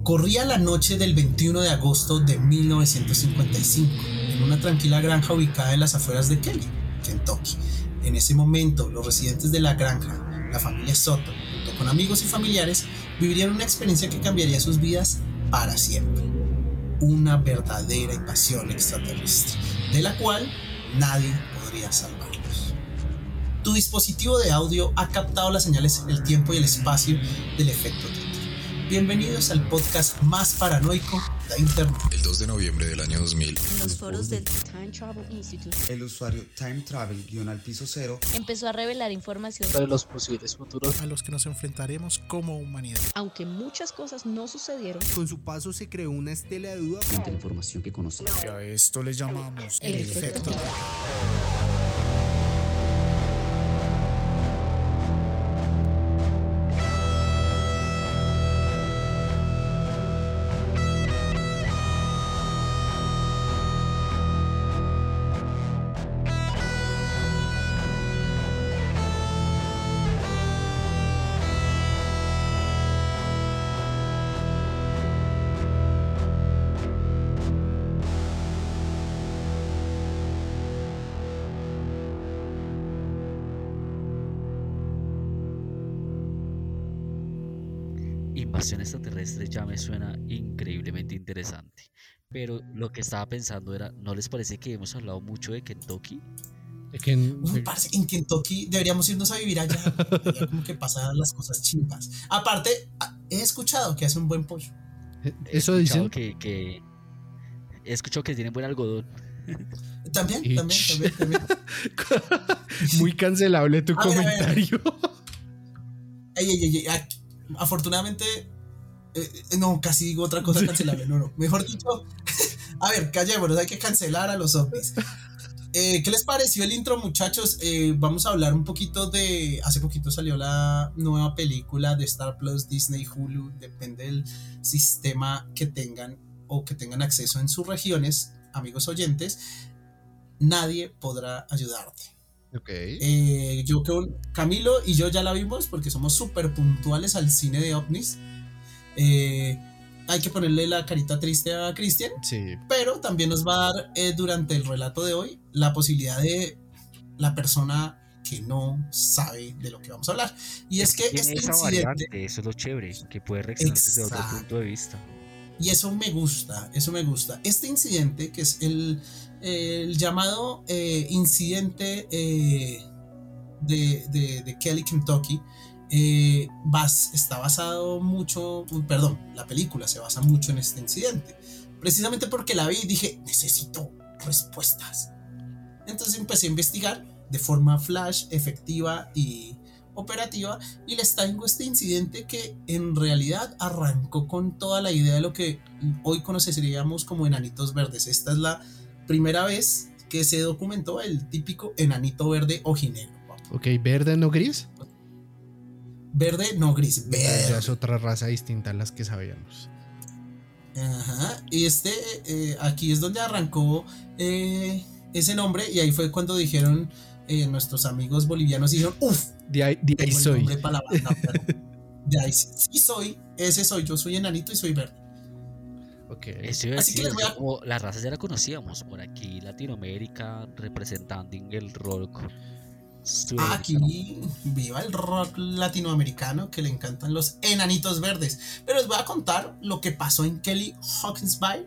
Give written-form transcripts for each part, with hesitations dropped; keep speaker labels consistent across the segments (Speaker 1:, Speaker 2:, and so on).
Speaker 1: Corría la noche del 21 de agosto de 1955 en una tranquila granja ubicada en las afueras de Kelly, Kentucky. En ese momento, los residentes de la granja, la familia Soto, junto con amigos y familiares, vivirían una experiencia que cambiaría sus vidas para siempre. Una verdadera invasión extraterrestre, de la cual nadie podría salvarlos. Tu dispositivo de audio ha captado las señales en el tiempo y el espacio del efecto Twitter. Bienvenidos al podcast más paranoico de Internet.
Speaker 2: El 2 de noviembre del año 2000,
Speaker 3: en los foros del Time Travel Institute,
Speaker 4: el usuario Time Travel-Cero
Speaker 3: empezó a revelar información
Speaker 5: sobre los posibles futuros
Speaker 6: a los que nos enfrentaremos como humanidad.
Speaker 3: Aunque muchas cosas no sucedieron,
Speaker 7: con su paso se creó una estela de duda
Speaker 8: frente a la información que conocemos.
Speaker 6: Y a esto le llamamos el efecto.
Speaker 8: Invasión extraterrestre ya me suena increíblemente interesante, pero lo que estaba pensando era, ¿no les parece que hemos hablado mucho de Kentucky?
Speaker 1: Parce, en Kentucky deberíamos irnos a vivir allá. Allá como que pasan las cosas chimbas. Aparte, he escuchado que hace un buen pollo.
Speaker 7: Eso dicen.
Speaker 8: He escuchado que tienen buen algodón.
Speaker 1: También.
Speaker 7: Muy cancelable tu comentario.
Speaker 1: Ey. Afortunadamente, no, casi digo otra cosa cancelable. No. Mejor dicho, a ver, callémonos, hay que cancelar a los ovnis. ¿Qué les pareció el intro, muchachos? Vamos a hablar un poquito de... Hace poquito salió la nueva película de Star Plus, Disney, Hulu. Depende del sistema que tengan o que tengan acceso en sus regiones, amigos oyentes. Nadie podrá ayudarte.
Speaker 7: Okay.
Speaker 1: Yo con Camilo y yo ya la vimos porque somos súper puntuales al cine de ovnis. Hay que ponerle la carita triste a Cristian,
Speaker 7: sí.
Speaker 1: Pero también nos va a dar durante el relato de hoy la posibilidad de la persona que no sabe de lo que vamos a hablar. Y es que este incidente,
Speaker 8: variante, eso es lo chévere, que puede reaccionar desde otro punto de vista.
Speaker 1: Y eso me gusta. Este incidente, que es el llamado incidente de Kelly, Kentucky, está basado mucho, la película se basa mucho en este incidente. Precisamente porque la vi y dije, necesito respuestas. Entonces empecé a investigar de forma flash, efectiva y operativa, y les traigo este incidente que en realidad arrancó con toda la idea de lo que hoy conoceríamos como enanitos verdes. Esta es la primera vez que se documentó el típico enanito verde ojinegro.
Speaker 7: Ok, ¿verde no gris?
Speaker 1: Verde no gris, verde.
Speaker 7: Ya es otra raza distinta a las que sabíamos.
Speaker 1: Ajá, y aquí es donde arrancó ese nombre, y ahí fue cuando dijeron nuestros amigos bolivianos, dijeron, uff,
Speaker 7: de ahí soy.
Speaker 1: De ahí sí soy, ese soy, yo soy enanito y soy verde.
Speaker 8: Okay. Así que como la raza ya la conocíamos por aquí, Latinoamérica representando en el rock.
Speaker 1: Aquí viva el rock latinoamericano, que le encantan los enanitos verdes. Pero les voy a contar lo que pasó en Kelly, Hawkinsville,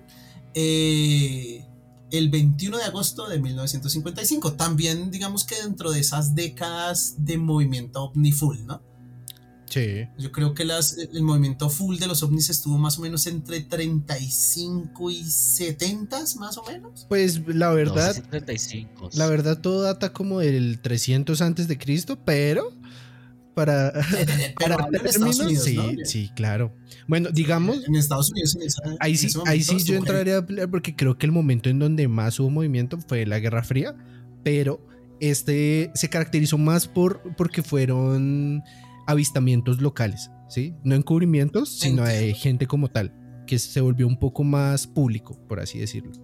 Speaker 1: el 21 de agosto de 1955. También digamos que dentro de esas décadas de movimiento ovni full, ¿no?
Speaker 7: Sí.
Speaker 1: Yo creo que el movimiento full de los ovnis estuvo más o menos entre 35 y 70 más o menos.
Speaker 7: Pues la verdad,
Speaker 8: no, 35.
Speaker 7: La verdad todo data como del 300 antes de Cristo, pero para
Speaker 1: términos,
Speaker 7: sí,
Speaker 1: ¿no?
Speaker 7: Sí, claro. Bueno, digamos
Speaker 1: en Estados Unidos
Speaker 7: ahí sí yo entraría a pelear, porque creo que el momento en donde más hubo movimiento fue la Guerra Fría, pero se caracterizó más porque fueron avistamientos locales, ¿sí? No encubrimientos, sino de gente como tal, que se volvió un poco más público, por así decirlo.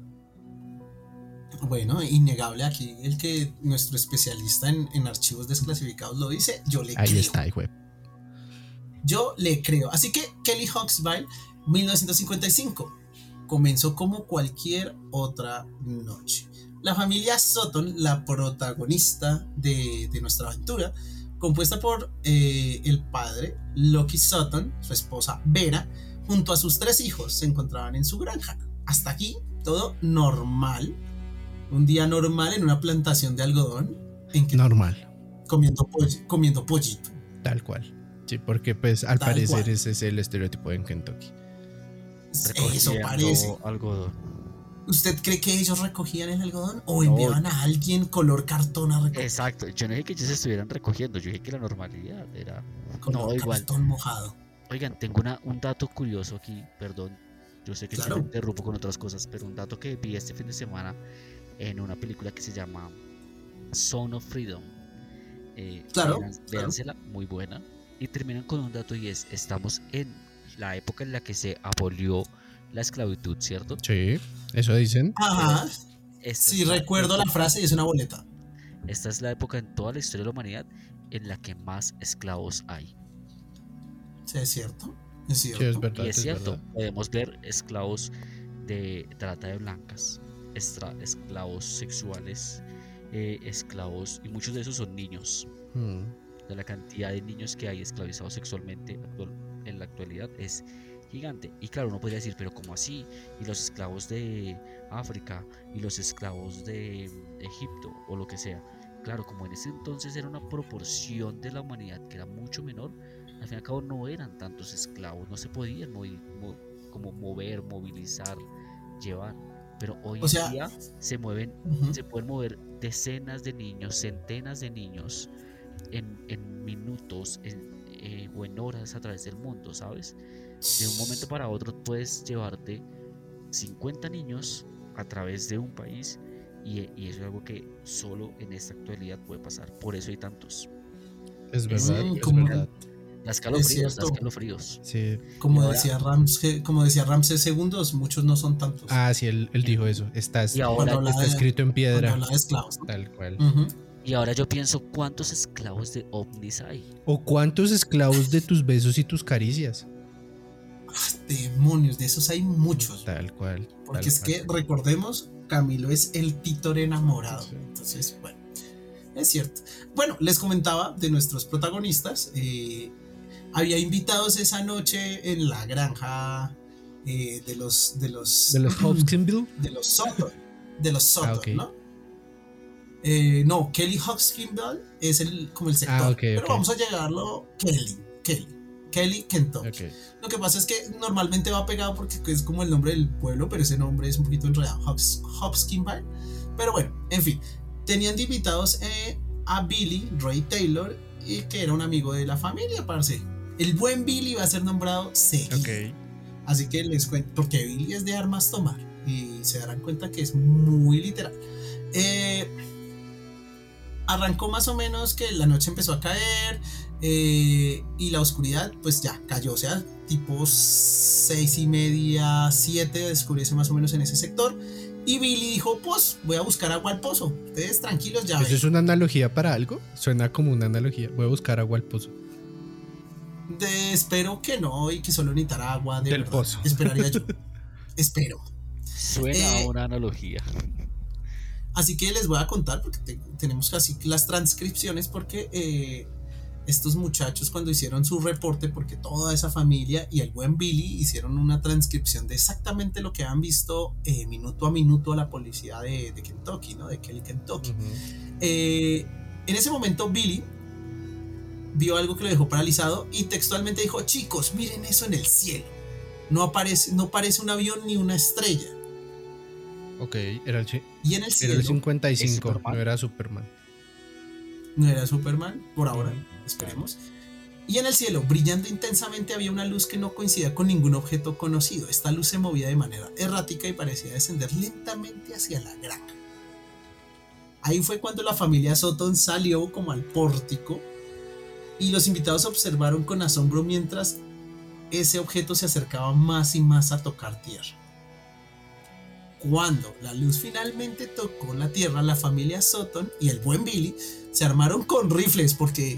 Speaker 1: Bueno, innegable aquí el que nuestro especialista en archivos desclasificados lo dice, yo le
Speaker 7: Ahí
Speaker 1: creo.
Speaker 7: está, hijo.
Speaker 1: Yo le creo. Así que Kelly Hawksville, 1955, comenzó como cualquier otra noche. La familia Sutton, la protagonista de nuestra aventura, compuesta por el padre, Lucky Sutton, su esposa Vera, junto a sus 3 hijos, se encontraban en su granja. Hasta aquí todo normal. Un día normal en una plantación de algodón.
Speaker 7: Normal.
Speaker 1: Comiendo pollito.
Speaker 7: Tal cual. Sí, porque pues al
Speaker 1: Tal
Speaker 7: parecer
Speaker 1: cual.
Speaker 7: ese es el estereotipo en Kentucky.
Speaker 1: Eso
Speaker 8: Recogiendo
Speaker 1: parece.
Speaker 8: algodón.
Speaker 1: ¿Usted cree que ellos recogían el algodón o enviaban a alguien color cartón a recoger?
Speaker 8: Exacto, yo no dije que ellos estuvieran recogiendo, yo dije que la normalidad era...
Speaker 1: Color
Speaker 8: igual.
Speaker 1: cartón mojado.
Speaker 8: Oigan, tengo un dato curioso aquí, perdón. Yo sé que
Speaker 1: Claro.
Speaker 8: yo me interrumpo con otras cosas, pero un dato que vi este fin de semana en una película que se llama Son of Freedom.
Speaker 1: Claro,
Speaker 8: Véansela, muy buena. Y terminan con un dato y es, estamos en la época en la que se abolió la esclavitud, ¿cierto?
Speaker 7: Sí, eso dicen.
Speaker 1: Ajá.
Speaker 8: Esta
Speaker 1: Sí,
Speaker 8: es la
Speaker 1: recuerdo la
Speaker 8: época-
Speaker 1: frase y es una boleta.
Speaker 8: Esta es la época en toda la historia de la humanidad en la que más esclavos hay.
Speaker 1: Sí, es cierto. Es
Speaker 7: Sí,
Speaker 1: cierto.
Speaker 7: es verdad.
Speaker 8: Y es cierto,
Speaker 7: verdad.
Speaker 8: podemos ver esclavos de trata de blancas, esclavos sexuales, esclavos, y muchos de esos son niños.
Speaker 7: Mm.
Speaker 8: De la cantidad de niños que hay esclavizados sexualmente en la actualidad es gigante. Y claro, uno podría decir, pero ¿cómo así? Y los esclavos de África y los esclavos de Egipto o lo que sea. Claro, como en ese entonces era una proporción de la humanidad que era mucho menor, al fin y al cabo no eran tantos esclavos, no se podían como mover, movilizar, llevar. Pero hoy
Speaker 1: O sea,
Speaker 8: en día se
Speaker 1: Ujú.
Speaker 8: pueden mover decenas de niños, centenas de niños en minutos o en horas a través del mundo, ¿sabes? De un momento para otro puedes llevarte 50 niños a través de un país y eso es algo que solo en esta actualidad puede pasar. Por eso hay tantos.
Speaker 7: Es verdad,
Speaker 1: Mm,
Speaker 7: es
Speaker 1: como-
Speaker 7: verdad.
Speaker 8: Da escalofríos, da
Speaker 1: cierto.
Speaker 8: escalofríos.
Speaker 7: Sí.
Speaker 1: Como
Speaker 8: ahora-
Speaker 1: decía Ramsés II, muchos no son tantos.
Speaker 7: Ah, sí, él dijo eso.
Speaker 8: Y ahora-
Speaker 7: Está escrito en
Speaker 1: Cuando
Speaker 7: piedra.
Speaker 1: hablaba de esclavos, ¿no?
Speaker 7: Tal cual.
Speaker 1: Ujú.
Speaker 8: Y ahora yo pienso, ¿cuántos esclavos de ovnis hay?
Speaker 7: ¿O cuántos esclavos de tus besos y tus caricias?
Speaker 1: Demonios, de esos hay muchos.
Speaker 7: Tal cual.
Speaker 1: Porque
Speaker 7: tal
Speaker 1: es
Speaker 7: cual.
Speaker 1: que, recordemos, Camilo es el títor enamorado.
Speaker 7: Sí.
Speaker 1: Entonces, bueno, es cierto. Bueno, les comentaba de nuestros protagonistas. Había invitados esa noche en la granja de los
Speaker 7: De los Hopkinsville.
Speaker 1: de los Sutton, de los Sutton,
Speaker 7: ok.
Speaker 1: ¿no? No, Kelly Hawksville es como el sector,
Speaker 7: Ok,
Speaker 1: pero
Speaker 7: ok.
Speaker 1: vamos a llegarlo Kelly, Kentucky.
Speaker 7: Ok.
Speaker 1: Lo que pasa es que normalmente va pegado porque es como el nombre del pueblo, pero ese nombre es un poquito enredado, Hawksville. Pero bueno, en fin, tenían de invitados a Billy Ray Taylor, y que era un amigo de la familia, parce. El buen Billy va a ser nombrado seguido.
Speaker 7: Ok.
Speaker 1: Así que les cuento, porque Billy es de armas tomar y se darán cuenta que es muy literal. Arrancó más o menos que la noche empezó a caer y la oscuridad pues ya cayó, o sea, tipo 6:30, 7 oscurece más o menos en ese sector. Y Billy dijo, pues voy a buscar agua al pozo, ustedes tranquilos ya.
Speaker 7: ¿Eso es una analogía para algo? Suena como una analogía. Voy a buscar agua al pozo.
Speaker 1: Espero que no y que solo necesitara agua de
Speaker 7: Del
Speaker 1: verdad.
Speaker 7: pozo.
Speaker 1: Esperaría yo. Espero.
Speaker 8: Suena a una analogía.
Speaker 1: Así que les voy a contar porque tenemos casi las transcripciones porque estos muchachos cuando hicieron su reporte, porque toda esa familia y el buen Billy hicieron una transcripción de exactamente lo que han visto minuto a minuto a la policía de Kentucky, ¿no? De Kelly, Kentucky. En ese momento Billy vio algo que lo dejó paralizado y textualmente dijo, chicos, miren eso en el cielo. No parece un avión ni una estrella.
Speaker 7: Ok, era el
Speaker 1: Y en el cielo...
Speaker 7: 55,
Speaker 8: Superman.
Speaker 7: no era Superman.
Speaker 1: No era Superman, por ahora,
Speaker 7: Ujú.
Speaker 1: esperemos. Y en el cielo, brillando intensamente, había una luz que no coincidía con ningún objeto conocido. Esta luz se movía de manera errática y parecía descender lentamente hacia la granja. Ahí fue cuando la familia Sutton salió como al pórtico y los invitados observaron con asombro mientras ese objeto se acercaba más y más a tocar tierra. Cuando la luz finalmente tocó la tierra, la familia Sutton y el buen Billy se armaron con rifles porque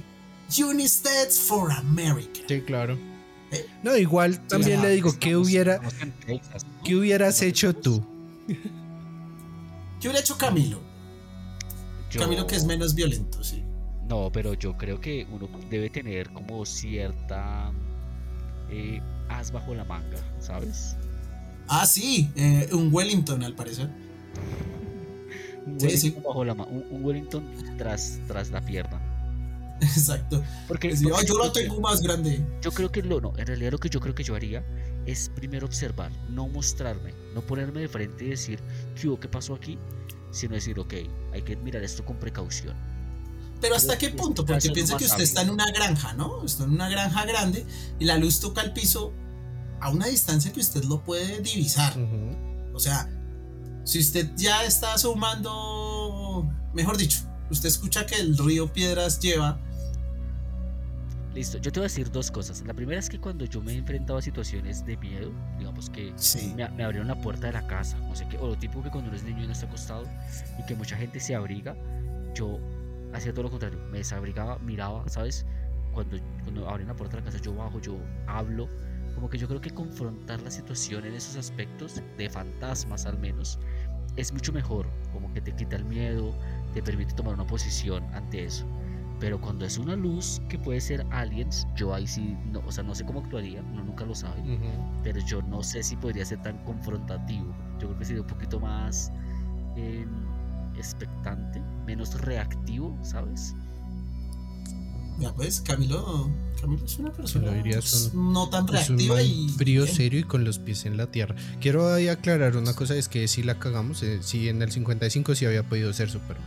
Speaker 1: United for America.
Speaker 7: Sí, claro.
Speaker 1: ¿Eh?
Speaker 7: No, igual también le digo, ¿qué hubieras hecho tú?
Speaker 1: ¿Qué hubiera hecho Camilo?
Speaker 8: Yo-
Speaker 1: Camilo que es menos violento, sí.
Speaker 8: No, pero yo creo que uno debe tener como cierta as bajo la manga, ¿sabes?
Speaker 1: Ah, sí, un Wellington al parecer.
Speaker 8: Un
Speaker 1: Sí,
Speaker 8: Wellington
Speaker 1: sí.
Speaker 8: bajo la un Wellington tras la pierna.
Speaker 1: Exacto.
Speaker 8: Porque,
Speaker 1: Es decir,
Speaker 8: porque
Speaker 1: yo
Speaker 8: yo
Speaker 1: lo
Speaker 8: creo que-
Speaker 1: tengo más grande.
Speaker 8: Yo creo que no, en realidad lo que yo creo que yo haría es primero observar, no mostrarme, no ponerme de frente y decir, ¿qué pasó aquí? Sino decir, ok, hay que mirar esto con precaución.
Speaker 1: Pero ¿hasta qué
Speaker 8: Este
Speaker 1: punto?
Speaker 8: caso
Speaker 1: Porque
Speaker 8: es
Speaker 1: piensa
Speaker 8: más
Speaker 1: que usted
Speaker 8: sabio.
Speaker 1: está en una granja, ¿no? Está en una granja grande y la luz toca el piso a una distancia que usted lo puede divisar.
Speaker 7: Ujú.
Speaker 1: O sea, si usted ya está sumando, mejor dicho, usted escucha que el río Piedras lleva.
Speaker 8: Listo, yo te voy a decir dos cosas. La primera es que cuando yo me he enfrentado a situaciones de miedo, digamos que
Speaker 1: Sí.
Speaker 8: me abrieron la puerta de la casa, no sé qué, o lo típico que cuando uno es niño y no está acostado y que mucha gente se abriga, yo hacía todo lo contrario, me desabrigaba, miraba, ¿sabes? Cuando abren la puerta de la casa yo bajo, yo hablo, como que yo creo que confrontar la situación en esos aspectos, de fantasmas al menos, es mucho mejor, como que te quita el miedo, te permite tomar una posición ante eso. Pero cuando es una luz que puede ser aliens, yo ahí sí, no, o sea, no sé cómo actuaría, uno nunca lo sabe,
Speaker 7: Ujú.
Speaker 8: pero yo no sé si podría ser tan confrontativo. Yo creo que sería un poquito más expectante, menos reactivo, ¿sabes?
Speaker 1: Ya pues, Camilo es una persona
Speaker 7: lo dirías un-
Speaker 1: no tan
Speaker 7: Es un
Speaker 1: reactiva
Speaker 7: man
Speaker 1: y
Speaker 7: frío,
Speaker 1: bien.
Speaker 7: serio y con los pies en la tierra. Quiero ahí aclarar una cosa, es que si la cagamos, si en el 55 sí había podido ser Superman.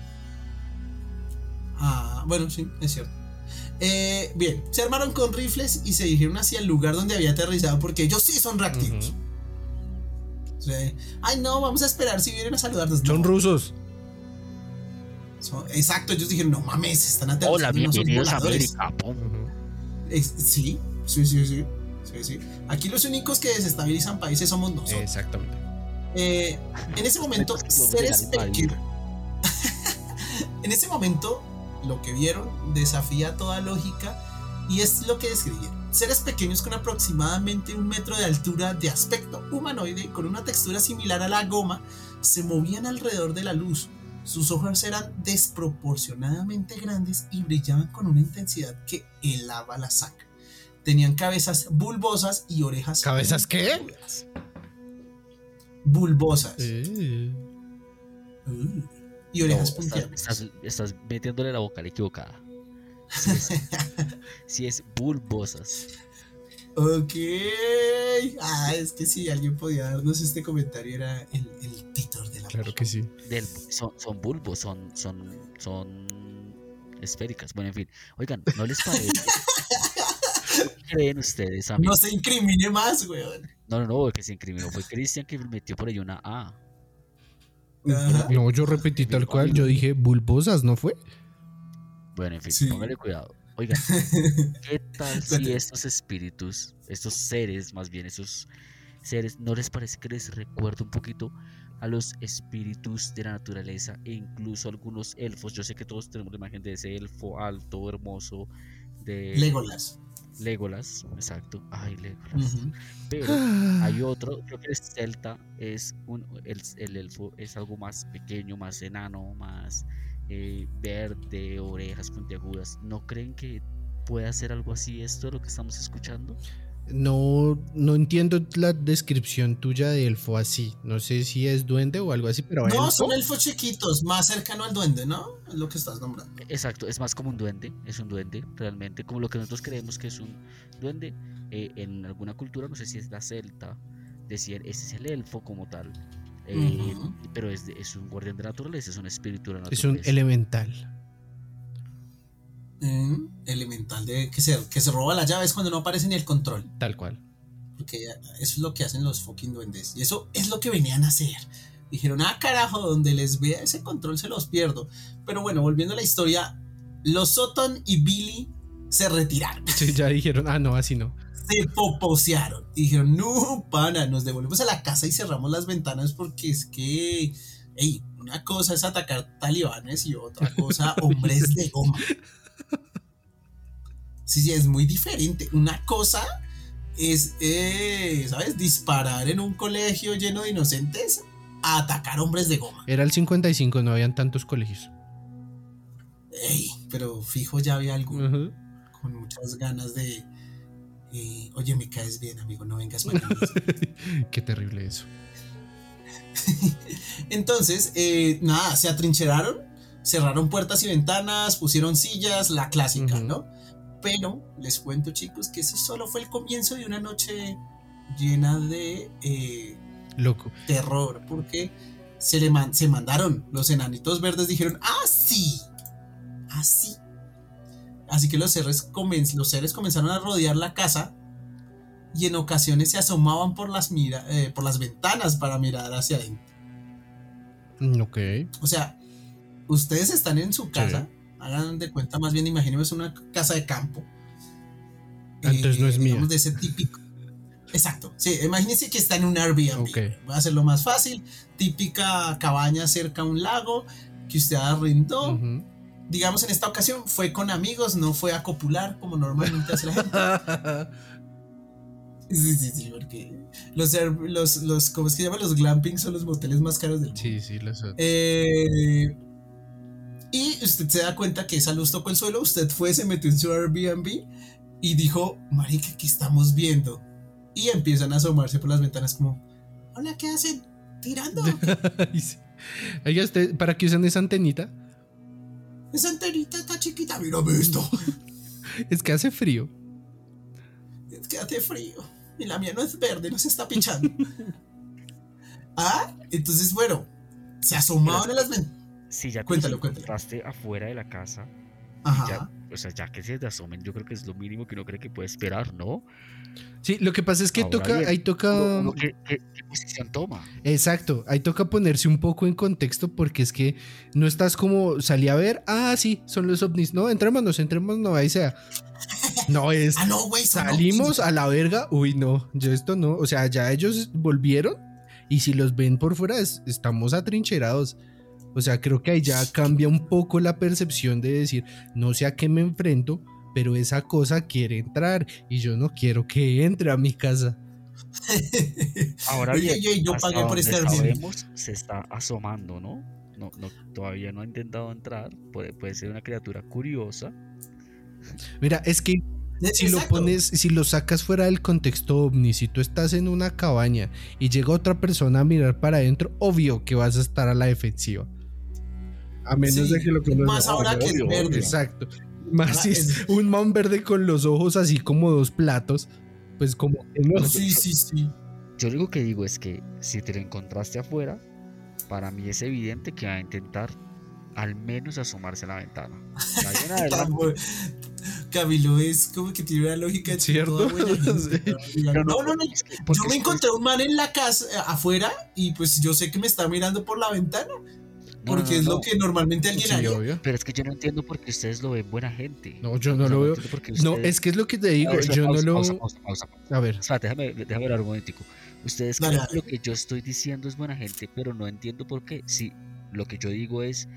Speaker 1: Ah, bueno, sí, es cierto. Bien, se armaron con rifles y se dirigieron hacia el lugar donde había aterrizado porque ellos sí son reactivos.
Speaker 7: Ujú.
Speaker 1: O sea, ay no, vamos a esperar si vienen a saludarnos.
Speaker 7: Son
Speaker 1: No,
Speaker 7: rusos.
Speaker 1: exacto, ellos dijeron, no mames, están aterrizando.
Speaker 8: Hola,
Speaker 1: no son
Speaker 8: bienvenidos a
Speaker 1: voladores.
Speaker 8: América. Pum.
Speaker 7: Ujú.
Speaker 1: Sí. Aquí los únicos que desestabilizan países somos nosotros.
Speaker 7: Exactamente.
Speaker 1: En ese momento,
Speaker 8: Nosotros vamos a
Speaker 1: seres
Speaker 8: llegar a invadir.
Speaker 1: pequeños. En ese momento, lo que vieron desafía toda lógica y es lo que describieron. Seres pequeños con aproximadamente 1 metro de altura, de aspecto humanoide y con una textura similar a la goma, se movían alrededor de la luz. Sus ojos eran desproporcionadamente grandes y brillaban con una intensidad que helaba la sangre. Tenían cabezas bulbosas y orejas.
Speaker 7: ¿Cabezas qué?
Speaker 1: puntiagudas. Bulbosas. Y orejas
Speaker 8: No,
Speaker 1: puntiagudas.
Speaker 8: estás metiéndole la vocal equivocada. Si es, si es bulbosas.
Speaker 1: Ok. Es que si alguien podía darnos este comentario era el Titor de la
Speaker 7: Claro que sí.
Speaker 8: Son bulbos, son esféricas. Bueno, en fin. Oigan, ¿no les parece? ¿Qué creen ustedes, amigos?
Speaker 1: No se incrimine más, weón.
Speaker 8: No, el que se incriminó fue Cristian, que metió por ahí una A.
Speaker 1: Ajá.
Speaker 7: No, yo repetí tal cual. Yo dije bulbosas, ¿no fue?
Speaker 8: Bueno, en fin,
Speaker 1: Sí.
Speaker 8: póngale cuidado. Oigan, ¿qué tal si
Speaker 1: Cuéntame.
Speaker 8: estos espíritus, estos seres, más bien esos seres, no les parece que les recuerda un poquito a los espíritus de la naturaleza e incluso algunos elfos? Yo sé que todos tenemos la imagen de ese elfo alto, hermoso, de Legolas, exacto. Ay, Legolas.
Speaker 1: Ujú.
Speaker 8: Pero hay otro, creo que el celta es el elfo es algo más pequeño, más enano, más verde, orejas puntiagudas. ¿No creen que pueda ser algo así esto de lo que estamos escuchando?
Speaker 7: No entiendo la descripción tuya de elfo así. No sé si es duende o algo así, pero
Speaker 1: No,
Speaker 7: elfo.
Speaker 1: son elfos chiquitos, más cercano al duende, ¿no? Es lo que estás nombrando.
Speaker 8: Exacto, es más como un duende, es un duende realmente, como lo que nosotros creemos que es un duende. En alguna cultura, no sé si es la celta, decir ese es el elfo como tal.
Speaker 1: Ujú.
Speaker 8: Pero es un guardián de la naturaleza, es un espíritu de la
Speaker 7: Es un
Speaker 8: naturaleza.
Speaker 7: elemental.
Speaker 1: Elemental de que se roba las llaves cuando no aparece ni el control.
Speaker 7: Tal cual.
Speaker 1: Porque eso es lo que hacen los fucking duendes. Y eso es lo que venían a hacer. Dijeron, carajo, donde les vea ese control se los pierdo. Pero bueno, volviendo a la historia, los Sutton y Billy se retiraron.
Speaker 7: Sí, ya dijeron, no, así no.
Speaker 1: Se poposearon. Y dijeron, no, pana, nos devolvemos a la casa y cerramos las ventanas porque es que, hey, una cosa es atacar talibanes y otra cosa, hombres de goma. Sí, sí, es muy diferente. Una cosa es, ¿sabes? Disparar en un colegio lleno de inocentes a atacar hombres de goma.
Speaker 7: Era el 55, no habían tantos colegios.
Speaker 1: Ey, pero fijo ya había alguno
Speaker 7: Ujú.
Speaker 1: con muchas ganas de... oye, me caes bien, amigo, no vengas para acá.
Speaker 7: Qué terrible eso.
Speaker 1: Entonces, nada, se atrincheraron, cerraron puertas y ventanas, pusieron sillas, la clásica,
Speaker 7: Ujú.
Speaker 1: ¿no? Pero les cuento, chicos, que eso solo fue el comienzo de una noche llena de
Speaker 7: Loco.
Speaker 1: terror, porque se mandaron. Los enanitos verdes dijeron, ¡ah, sí! Así. Así que los seres comenzaron a rodear la casa y en ocasiones se asomaban por las ventanas para mirar hacia adentro.
Speaker 7: Ok.
Speaker 1: O sea, ustedes están en su casa, hagan de cuenta, más bien imaginemos una casa de campo.
Speaker 7: Entonces no es mía.
Speaker 1: Digamos de ese típico. Exacto, sí, imagínense que está en un Airbnb.
Speaker 7: Ok.
Speaker 1: Voy a hacerlo más fácil. Típica cabaña cerca a un lago que usted arrendó.
Speaker 7: Ujú.
Speaker 1: Digamos, en esta ocasión fue con amigos, no fue a copular como normalmente hace la gente. Sí, porque ¿cómo es que llaman? Los glampings son los moteles más caros del mundo.
Speaker 7: Sí, lo sé.
Speaker 1: Y usted se da cuenta que esa luz tocó el suelo, usted se metió en su Airbnb y dijo, marica, ¿qué estamos viendo? Y empiezan a asomarse por las ventanas como, hola, ¿qué hacen? ¿Tirando?
Speaker 7: Oiga, ¿usted para qué usan esa antenita?
Speaker 1: Esa antenita está chiquita, mírame esto.
Speaker 7: Es que hace frío.
Speaker 1: Es que hace frío. Y la mía no es verde, no se está pichando. Entonces, bueno, se asomaban a las ventanas.
Speaker 8: Si ya te
Speaker 1: Cuéntalo.
Speaker 8: encontraste afuera de la casa,
Speaker 1: Ajá.
Speaker 8: ya, o sea, ya que se te asomen, yo creo que es lo mínimo que uno cree que puede esperar, ¿no?
Speaker 7: Sí, lo que pasa es que
Speaker 8: Ahora bien,
Speaker 7: ahí toca.
Speaker 8: uno ¿qué posición toma?
Speaker 7: Exacto, ahí toca ponerse un poco en contexto porque es que no estás como salí a ver, sí, son los ovnis, no, entrémonos, ahí sea. No es,
Speaker 1: No, güey,
Speaker 7: salimos a la verga, uy, no, yo esto no, o sea, ya ellos volvieron y si los ven por fuera estamos atrincherados. O sea, creo que ahí ya cambia un poco la percepción de decir, no sé a qué me enfrento, pero esa cosa quiere entrar y yo no quiero que entre a mi casa.
Speaker 8: Ahora
Speaker 1: Oye,
Speaker 8: bien,
Speaker 1: yo
Speaker 8: hasta
Speaker 1: pagué por
Speaker 8: donde
Speaker 1: este Airbnb.
Speaker 8: sabemos, se está asomando, ¿no? No, todavía no ha intentado entrar. Puede ser una criatura curiosa.
Speaker 7: Mira, es que si lo pones, si lo sacas fuera del contexto ovni, si tú estás en una cabaña y llega otra persona a mirar para adentro, obvio que vas a estar a la defensiva. A menos de que lo conozcas.
Speaker 1: Más ahora que es verde.
Speaker 7: Exacto. Más si es
Speaker 1: es-
Speaker 7: un man verde con los ojos así como dos platos, pues como que no.
Speaker 1: Sí.
Speaker 8: Yo lo único que digo es que si te lo encontraste afuera, para mí es evidente que va a intentar al menos asomarse a la ventana. De ahí en adelante,
Speaker 1: Camilo es como que tiene una lógica de
Speaker 7: ¿Cierto?
Speaker 1: toda buena gente.
Speaker 7: Sí.
Speaker 1: No.
Speaker 8: es que- porque
Speaker 1: Yo me encontré un man en la casa afuera y pues yo sé que me está mirando por la ventana. Porque es lo que normalmente alguien
Speaker 7: Sí,
Speaker 1: haría.
Speaker 7: obvio.
Speaker 8: Pero es que yo no entiendo por qué ustedes lo ven buena gente.
Speaker 7: No, yo no lo veo.
Speaker 8: entiendo por qué
Speaker 7: No,
Speaker 8: ustedes-
Speaker 7: es que es lo que te digo.
Speaker 8: A ver,
Speaker 7: Yo no lo.
Speaker 8: pausa.
Speaker 7: A ver.
Speaker 8: Espera, déjame hablar un momentico. Ustedes
Speaker 1: Dale,
Speaker 8: creen que
Speaker 1: dale.
Speaker 8: lo que yo estoy diciendo es buena gente, pero no entiendo por qué. Si lo que yo digo es,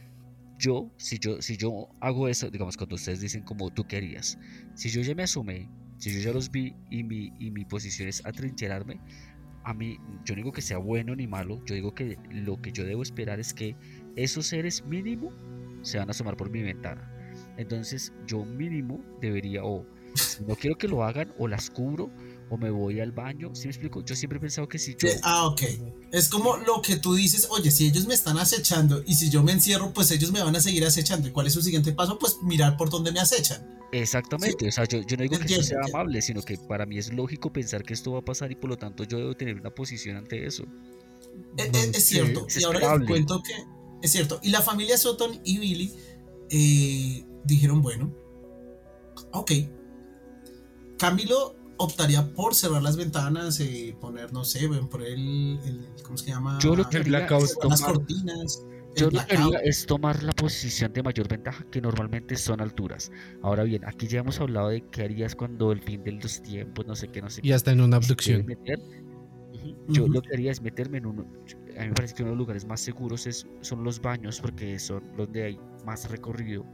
Speaker 8: si yo hago eso, digamos, cuando ustedes dicen como tú querías, si yo ya me asomé, si yo ya los vi y mi posición es atrincherarme, a mí, yo no digo que sea bueno ni malo, yo digo que lo que yo debo esperar es que esos seres mínimo se van a asomar por mi ventana. Entonces yo mínimo debería, o si no quiero que lo hagan, o las cubro, o me voy al baño. ¿Sí me explico? Yo siempre he pensado que si yo...
Speaker 1: Ok. Es como lo que tú dices, oye, si ellos me están acechando y si yo me encierro, pues ellos me van a seguir acechando. ¿Y cuál es su siguiente paso? Pues mirar por dónde me acechan.
Speaker 8: Exactamente, o sea, yo no digo que esto sea
Speaker 1: Entiendo.
Speaker 8: amable, sino que para mí es lógico pensar que esto va a pasar y por lo tanto yo debo tener una posición ante eso.
Speaker 1: Es cierto.
Speaker 8: Es
Speaker 1: Y ahora les
Speaker 8: esperable.
Speaker 1: cuento que es cierto. Y la familia Sutton y Billy dijeron, bueno, ok. Camilo optaría por cerrar las ventanas, poner, no sé, poner ¿cómo se llama?
Speaker 8: Yo lo que
Speaker 7: El
Speaker 8: haría
Speaker 7: blackout.
Speaker 8: es
Speaker 1: Las
Speaker 8: tomar,
Speaker 1: cortinas.
Speaker 8: yo
Speaker 1: El
Speaker 8: lo que
Speaker 1: blackout.
Speaker 8: haría es tomar la posición de mayor ventaja, que normalmente son alturas. Ahora bien, aquí ya hemos hablado de qué harías cuando el fin de los tiempos, no sé qué,
Speaker 7: Y hasta en una
Speaker 8: y si te
Speaker 7: abducción.
Speaker 8: quieres meter, yo
Speaker 1: Ujú.
Speaker 8: lo que haría es meterme en uno. A mí me parece que uno de los lugares más seguros son los baños, porque son donde hay más recorrido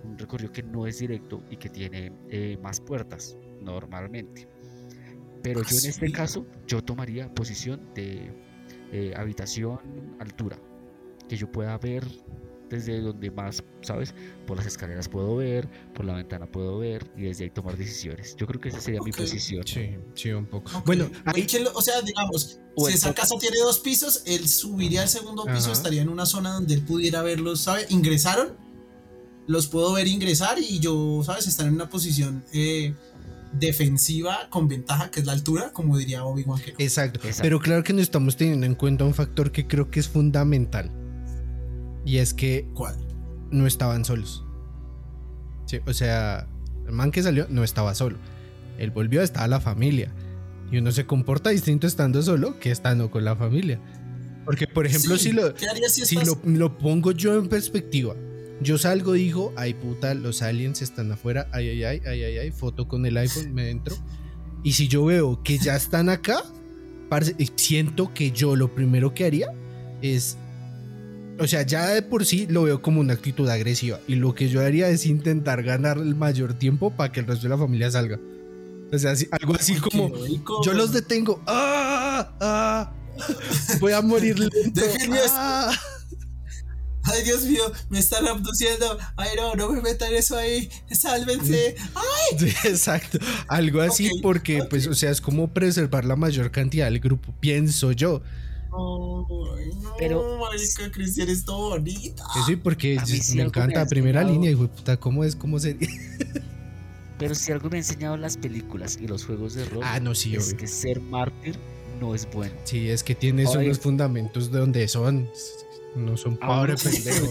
Speaker 8: un recorrido que no es directo y que tiene más puertas normalmente. Pero yo en este caso, yo tomaría posición de habitación altura, que yo pueda ver desde donde más, ¿sabes? Por las escaleras puedo ver, por la ventana puedo ver y desde ahí tomar decisiones. Yo creo que esa sería mi posición.
Speaker 7: Sí, un poco.
Speaker 1: Ok.
Speaker 7: Bueno, ahí,
Speaker 1: O sea, digamos,
Speaker 8: O
Speaker 1: si
Speaker 8: el
Speaker 1: esa
Speaker 8: foco.
Speaker 1: casa tiene 2 pisos, él subiría al segundo piso,
Speaker 7: Ajá.
Speaker 1: estaría en una zona donde él pudiera verlos, ¿sabes? Ingresaron, los puedo ver ingresar y yo, ¿sabes? Estar en una posición defensiva con ventaja, que es la altura, como diría Obi-Wan Kenobi.
Speaker 7: exacto.
Speaker 8: Exacto.
Speaker 7: Pero claro que no estamos teniendo en cuenta un factor que creo que es fundamental. Y es que
Speaker 1: ¿Cuál?
Speaker 7: no estaban solos. Sí, o sea, el man que salió no estaba solo. Él volvió, estaba la familia. Y uno se comporta distinto estando solo que estando con la familia. Porque, por ejemplo,
Speaker 1: Sí, ¿qué harías si
Speaker 7: si
Speaker 1: estás-
Speaker 7: lo pongo yo en perspectiva, yo salgo, digo, ay puta, los aliens están afuera, ay, foto con el iPhone, me entro. Y si yo veo que ya están acá, parce, siento que yo lo primero que haría es, o sea, ya de por sí lo veo como una actitud agresiva. Y lo que yo haría es intentar ganar el mayor tiempo para que el resto de la familia salga. O sea, algo así como,
Speaker 1: Qué rico.
Speaker 7: yo los detengo. Voy a morir lento.
Speaker 1: Déjenme
Speaker 7: ¡Ah!
Speaker 1: Ay, Dios mío, me están abduciendo. Ay, no me metan eso ahí. Sálvense.
Speaker 7: Sí, exacto. Algo así
Speaker 1: Ok,
Speaker 7: porque,
Speaker 1: ok.
Speaker 7: pues, o sea, es como preservar la mayor cantidad del grupo, pienso yo.
Speaker 1: Ay, no,
Speaker 8: Pero-
Speaker 1: marica, Cristian es todo bonita.
Speaker 7: Sí, porque
Speaker 8: A mí sí
Speaker 7: me
Speaker 8: algo me
Speaker 7: encanta.
Speaker 8: ha
Speaker 7: Primera
Speaker 8: enseñado.
Speaker 7: línea, hijo de puta, ¿cómo es? ¿Cómo sería?
Speaker 8: Pero si algo me han enseñado las películas y los juegos de rol,
Speaker 7: Ah, no, sí,
Speaker 8: es
Speaker 7: obvio.
Speaker 8: que ser mártir no es bueno.
Speaker 7: Sí, es que tiene
Speaker 8: Oye.
Speaker 7: unos fundamentos de donde son. No son
Speaker 8: Ahora
Speaker 7: pobres pendejos.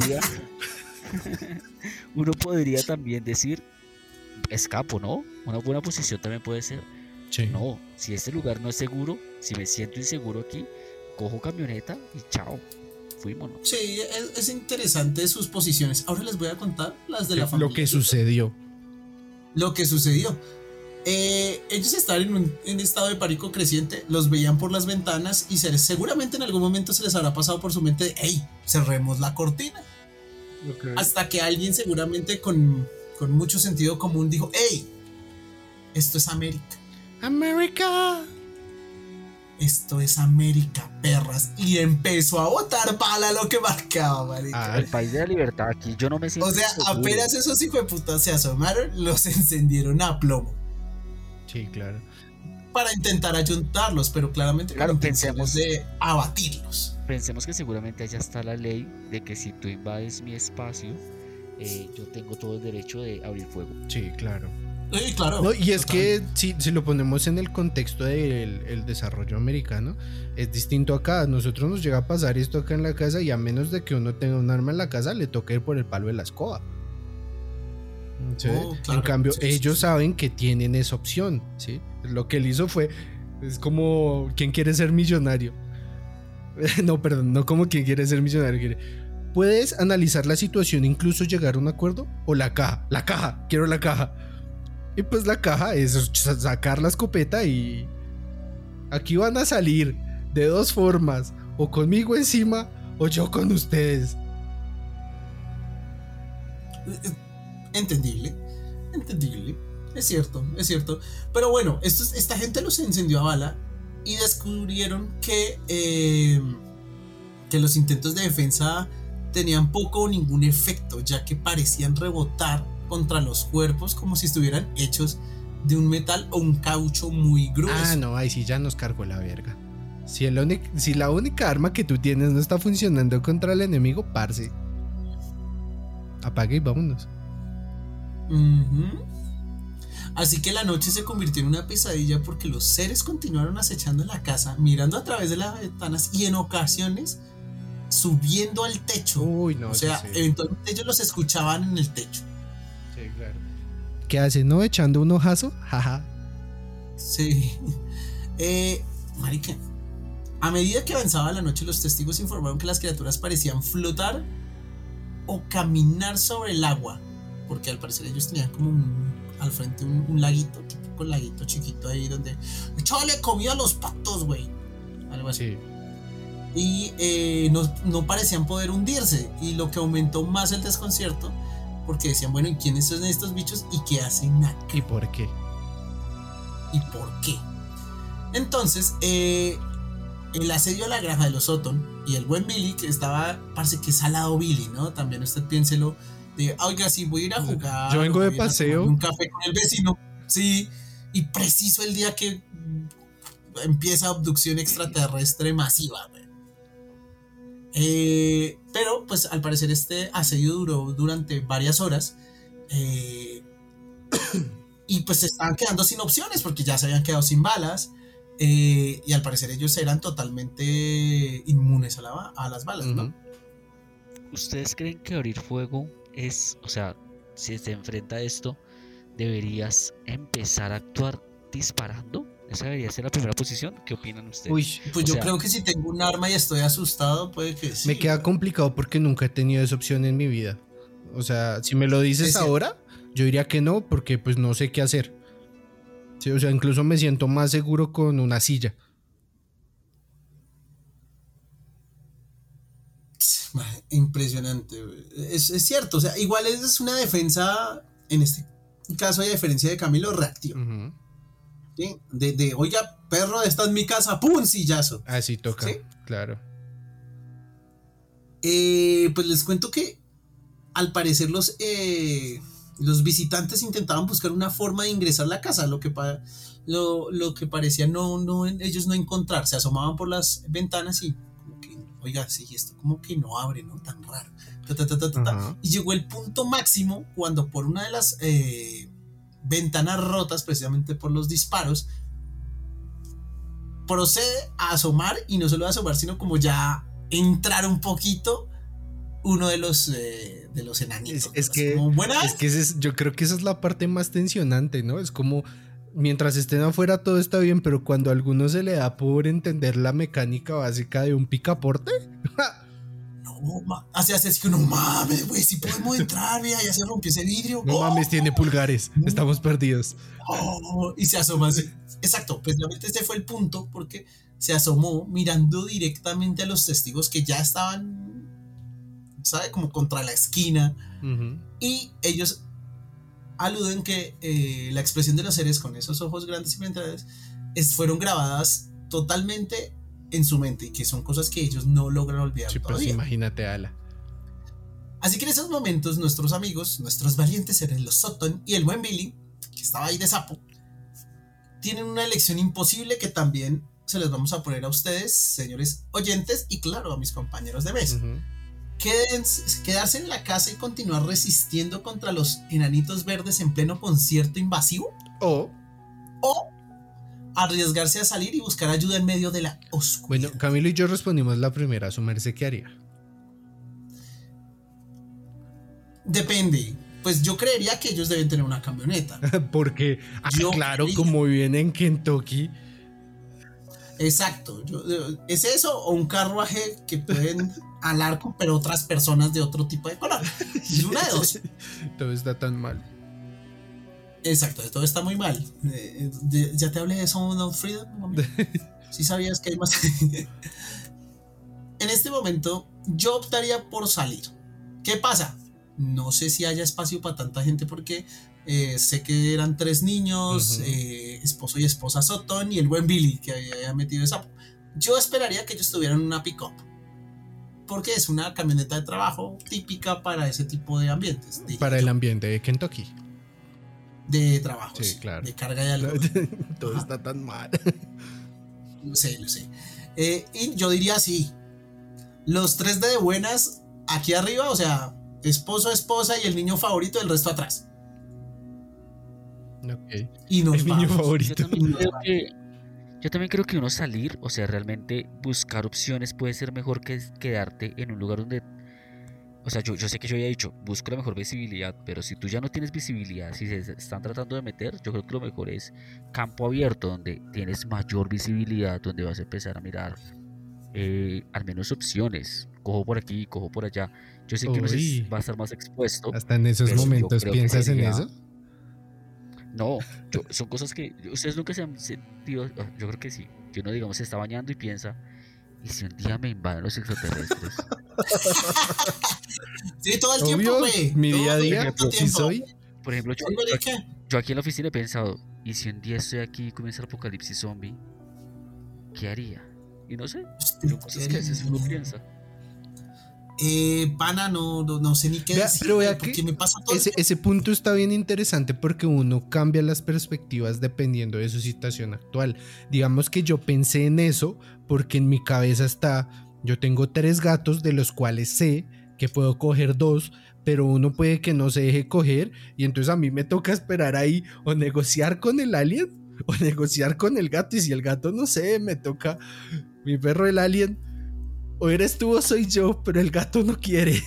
Speaker 8: uno podría también decir, escapo, ¿no? Una buena posición también puede ser,
Speaker 7: Sí.
Speaker 8: no, si este lugar no es seguro, si me siento inseguro aquí, cojo camioneta y chao, fuímonos.
Speaker 1: Sí, es interesante sus posiciones. Ahora les voy a contar las de la familia.
Speaker 7: Lo que sucedió.
Speaker 1: Lo que sucedió. Ellos estaban en un estado de pánico creciente, los veían por las ventanas y seguramente en algún momento se les habrá pasado por su mente de, hey, cerremos la cortina. Hasta que alguien seguramente con mucho sentido común dijo, hey, esto es América.
Speaker 7: América.
Speaker 1: Esto es América, perras. Y empezó a botar bala lo que marcaba, marica.
Speaker 8: El país de la libertad aquí, yo no me siento
Speaker 1: O sea,
Speaker 8: seguro.
Speaker 1: apenas esos hijueputas se asomaron, los encendieron a plomo
Speaker 7: Sí, claro.
Speaker 1: para intentar ayuntarlos, pero claramente
Speaker 8: Claro,
Speaker 1: con intenciones
Speaker 8: pensemos-
Speaker 1: de abatirlos.
Speaker 8: Pensemos que seguramente allá está la ley de que si tú invades mi espacio, yo tengo todo el derecho de abrir fuego.
Speaker 7: Sí, claro.
Speaker 1: Sí, claro.
Speaker 7: No, y es
Speaker 1: total.
Speaker 7: que si lo ponemos en el contexto del el desarrollo americano, es distinto acá. A nosotros nos llega a pasar esto acá en la casa y a menos de que uno tenga un arma en la casa, le toca ir por el palo de la escoba. ¿Sí?
Speaker 1: Oh, claro,
Speaker 7: En cambio,
Speaker 1: sí, sí,
Speaker 7: ellos
Speaker 1: sí.
Speaker 7: saben que tienen esa opción. ¿Sí? Lo que él hizo fue, es como, ¿quién quiere ser millonario? No, perdón, no como quien quiere ser millonario. Puedes analizar la situación, incluso llegar a un acuerdo, o la caja, quiero la caja. Y pues la caja es sacar la escopeta y aquí van a salir de 2 formas, o conmigo encima o yo con ustedes.
Speaker 1: Entendible. Es cierto. Pero bueno, esta gente los encendió a bala y descubrieron que los intentos de defensa tenían poco o ningún efecto, ya que parecían rebotar contra los cuerpos como si estuvieran hechos de un metal o un caucho muy grueso.
Speaker 7: Ah, no, ahí sí ya nos cargó la verga. Si la única arma que tú tienes no está funcionando contra el enemigo, parce. Apague y vámonos.
Speaker 1: Ujú. Así que la noche se convirtió en una pesadilla porque los seres continuaron acechando en la casa, mirando a través de las ventanas y en ocasiones subiendo al techo.
Speaker 7: Uy, no.
Speaker 1: O sea,
Speaker 7: sí.
Speaker 1: eventualmente ellos los escuchaban en el techo.
Speaker 7: Sí, claro. ¿Qué hace, no? Echando un ojazo. Jaja.
Speaker 1: Sí. Marica, a medida que avanzaba la noche, los testigos informaron que las criaturas parecían flotar o caminar sobre el agua, porque al parecer ellos tenían como al frente un laguito, típico laguito chiquito ahí donde ¡échale comida a los patos, güey! Algo así.
Speaker 7: Sí.
Speaker 1: Y no parecían poder hundirse, y lo que aumentó más el desconcierto porque decían, bueno, ¿y quiénes son estos bichos y qué hacen acá?
Speaker 7: ¿Y por qué?
Speaker 1: ¿Y por qué? Entonces, el asedio a la granja de los Sutton y el buen Billy, que estaba, parece que salado Billy, ¿no? También usted piénselo, de, oiga, sí, voy a ir a jugar.
Speaker 7: Yo vengo de
Speaker 1: voy a ir a
Speaker 7: paseo.
Speaker 1: tomarme un café con el vecino, sí, y preciso el día que empieza abducción extraterrestre masiva, güey. Pero, pues, al parecer este asedio duró durante varias horas, y pues se estaban quedando sin opciones porque ya se habían quedado sin balas. Y al parecer ellos eran totalmente inmunes a las balas, ¿no?
Speaker 8: ¿Ustedes creen que abrir fuego es, o sea, si se enfrenta a esto, deberías empezar a actuar disparando? Esa debería ser la primera posición. ¿Qué opinan ustedes?
Speaker 7: Uy,
Speaker 1: Pues
Speaker 8: O
Speaker 1: yo
Speaker 8: sea,
Speaker 1: creo que si tengo un arma y estoy asustado, puede que sí.
Speaker 7: me queda complicado porque nunca he tenido esa opción en mi vida. O sea, si me lo dices
Speaker 1: Es cierto.
Speaker 7: ahora, yo diría que no, porque pues no sé qué hacer. Sí, o sea, incluso me siento más seguro con una silla.
Speaker 1: Impresionante, güey. Es cierto, o sea, igual es una defensa, en este caso, a diferencia de Camilo, reactiva.
Speaker 7: Ujú.
Speaker 1: ¿Sí? Oiga, perro, esta es mi casa, ¡pum! Sillazo.
Speaker 7: Así toca,
Speaker 1: ¿Sí?
Speaker 7: claro.
Speaker 1: Pues les cuento que al parecer los visitantes intentaban buscar una forma de ingresar a la casa, lo que parecía ellos no encontrar. Se asomaban por las ventanas y como que, oiga, sí, esto como que no abre, ¿no? Tan raro.
Speaker 7: Ajá.
Speaker 1: Y llegó el punto máximo cuando por una de las ventanas rotas, precisamente por los disparos, procede a asomar, y no solo a asomar, sino como ya entrar un poquito uno de los enanitos.
Speaker 7: Es
Speaker 1: ¿no?
Speaker 7: que,
Speaker 1: Como, buenas.
Speaker 7: es que yo creo que esa es la parte más tensionante, ¿no? Es como, mientras estén afuera todo está bien, pero cuando a alguno se le da por entender la mecánica básica de un picaporte,
Speaker 1: Hace que no mames, güey, si podemos entrar, vea, ya se rompió ese vidrio.
Speaker 7: no mames, tiene pulgares, estamos perdidos.
Speaker 1: Y se asoma así. Exacto, precisamente ese fue el punto, porque se asomó mirando directamente a los testigos que ya estaban, ¿sabe? Como contra la esquina.
Speaker 7: Ujú.
Speaker 1: Y ellos aluden que la expresión de los seres con esos ojos grandes y penetrales fueron grabadas totalmente en su mente, y que son cosas que ellos no logran olvidar
Speaker 7: Sí, pues
Speaker 1: todavía.
Speaker 7: imagínate, Ala.
Speaker 1: Así que en esos momentos nuestros amigos, nuestros valientes eran los Sutton y el buen Billy, que estaba ahí de sapo, tienen una elección imposible que también se les vamos a poner a ustedes, señores oyentes, y claro, a mis compañeros de mesa.
Speaker 7: Ujú.
Speaker 1: Quedarse en la casa y continuar resistiendo contra los enanitos verdes en pleno concierto invasivo,
Speaker 7: O,
Speaker 1: o arriesgarse a salir y buscar ayuda en medio de la oscuridad.
Speaker 7: bueno, Camilo y yo respondimos la primera, su merced, ¿qué haría?
Speaker 1: Depende. Pues yo creería que ellos deben tener una camioneta.
Speaker 7: Porque,
Speaker 1: Yo
Speaker 7: claro,
Speaker 1: creería.
Speaker 7: como viven en Kentucky,
Speaker 1: Exacto. ¿Es eso o un carruaje que pueden alar con, pero otras personas de otro tipo de color? Es una de dos.
Speaker 7: todo está tan mal.
Speaker 1: Exacto, todo está muy mal. Ya te hablé de Sound of Freedom, mami. ¿Sí sabías que hay más? En este momento, yo optaría por salir. ¿Qué pasa? No sé si haya espacio para tanta gente porque sé que eran 3 niños,
Speaker 7: Ujú.
Speaker 1: esposo y esposa Sutton y el buen Billy que había metido esa. Yo esperaría que ellos tuvieran una pick-up, porque es una camioneta de trabajo típica para ese tipo de ambientes. diría
Speaker 7: Para el
Speaker 1: yo.
Speaker 7: ambiente de Kentucky.
Speaker 1: De trabajo,
Speaker 7: Sí, claro.
Speaker 1: de carga de algo.
Speaker 7: Todo
Speaker 1: Ajá.
Speaker 7: está tan mal.
Speaker 1: Lo sé. Y yo diría así: los 3 de buenas aquí arriba, o sea, esposo, esposa y el niño favorito, el resto atrás.
Speaker 7: Ok.
Speaker 1: Y nos
Speaker 7: El niño
Speaker 1: vamos.
Speaker 7: favorito.
Speaker 8: Yo también creo que uno salir, o sea, realmente buscar opciones puede ser mejor que quedarte en un lugar donde, o sea, yo sé que yo había dicho, busco la mejor visibilidad, pero si tú ya no tienes visibilidad, si se están tratando de meter, yo creo que lo mejor es campo abierto, donde tienes mayor visibilidad, donde vas a empezar a mirar al menos opciones, cojo por aquí, cojo por allá. Yo sé que uno
Speaker 7: Uy.
Speaker 8: va a estar más expuesto.
Speaker 7: Hasta en esos
Speaker 8: Pero yo
Speaker 7: momentos
Speaker 8: creo que
Speaker 7: piensas en
Speaker 8: sería-
Speaker 7: eso.
Speaker 8: No, son cosas que ustedes nunca se han sentido, yo creo que sí, que uno digamos se está bañando y piensa, ¿y si un día me invaden los extraterrestres?
Speaker 1: Sí, todo el tiempo,
Speaker 7: Obvio,
Speaker 1: güey.
Speaker 7: mi
Speaker 1: Todo
Speaker 7: día a
Speaker 1: el
Speaker 7: día,
Speaker 1: puto
Speaker 7: sí
Speaker 1: tiempo.
Speaker 7: soy.
Speaker 8: Por ejemplo,
Speaker 1: Ay, marica.
Speaker 8: yo aquí en la oficina he pensado, ¿y si un día estoy aquí y comienza el apocalipsis zombie? ¿Qué haría? Y no sé, son cosas que a veces uno piensa.
Speaker 1: Pana, no sé ni qué
Speaker 7: Vea,
Speaker 1: decir,
Speaker 7: pero vea
Speaker 1: porque
Speaker 7: que
Speaker 1: me pasa todo.
Speaker 7: ese punto está bien interesante porque uno cambia las perspectivas dependiendo de su situación actual. Digamos que yo pensé en eso porque en mi cabeza está, yo tengo 3 gatos de los cuales sé que puedo coger 2, pero uno puede que no se deje coger y entonces a mí me toca esperar ahí o negociar con el alien o negociar con el gato, y si el gato no sé, me toca mi perro el alien, o eres tú o soy yo, pero el gato no quiere.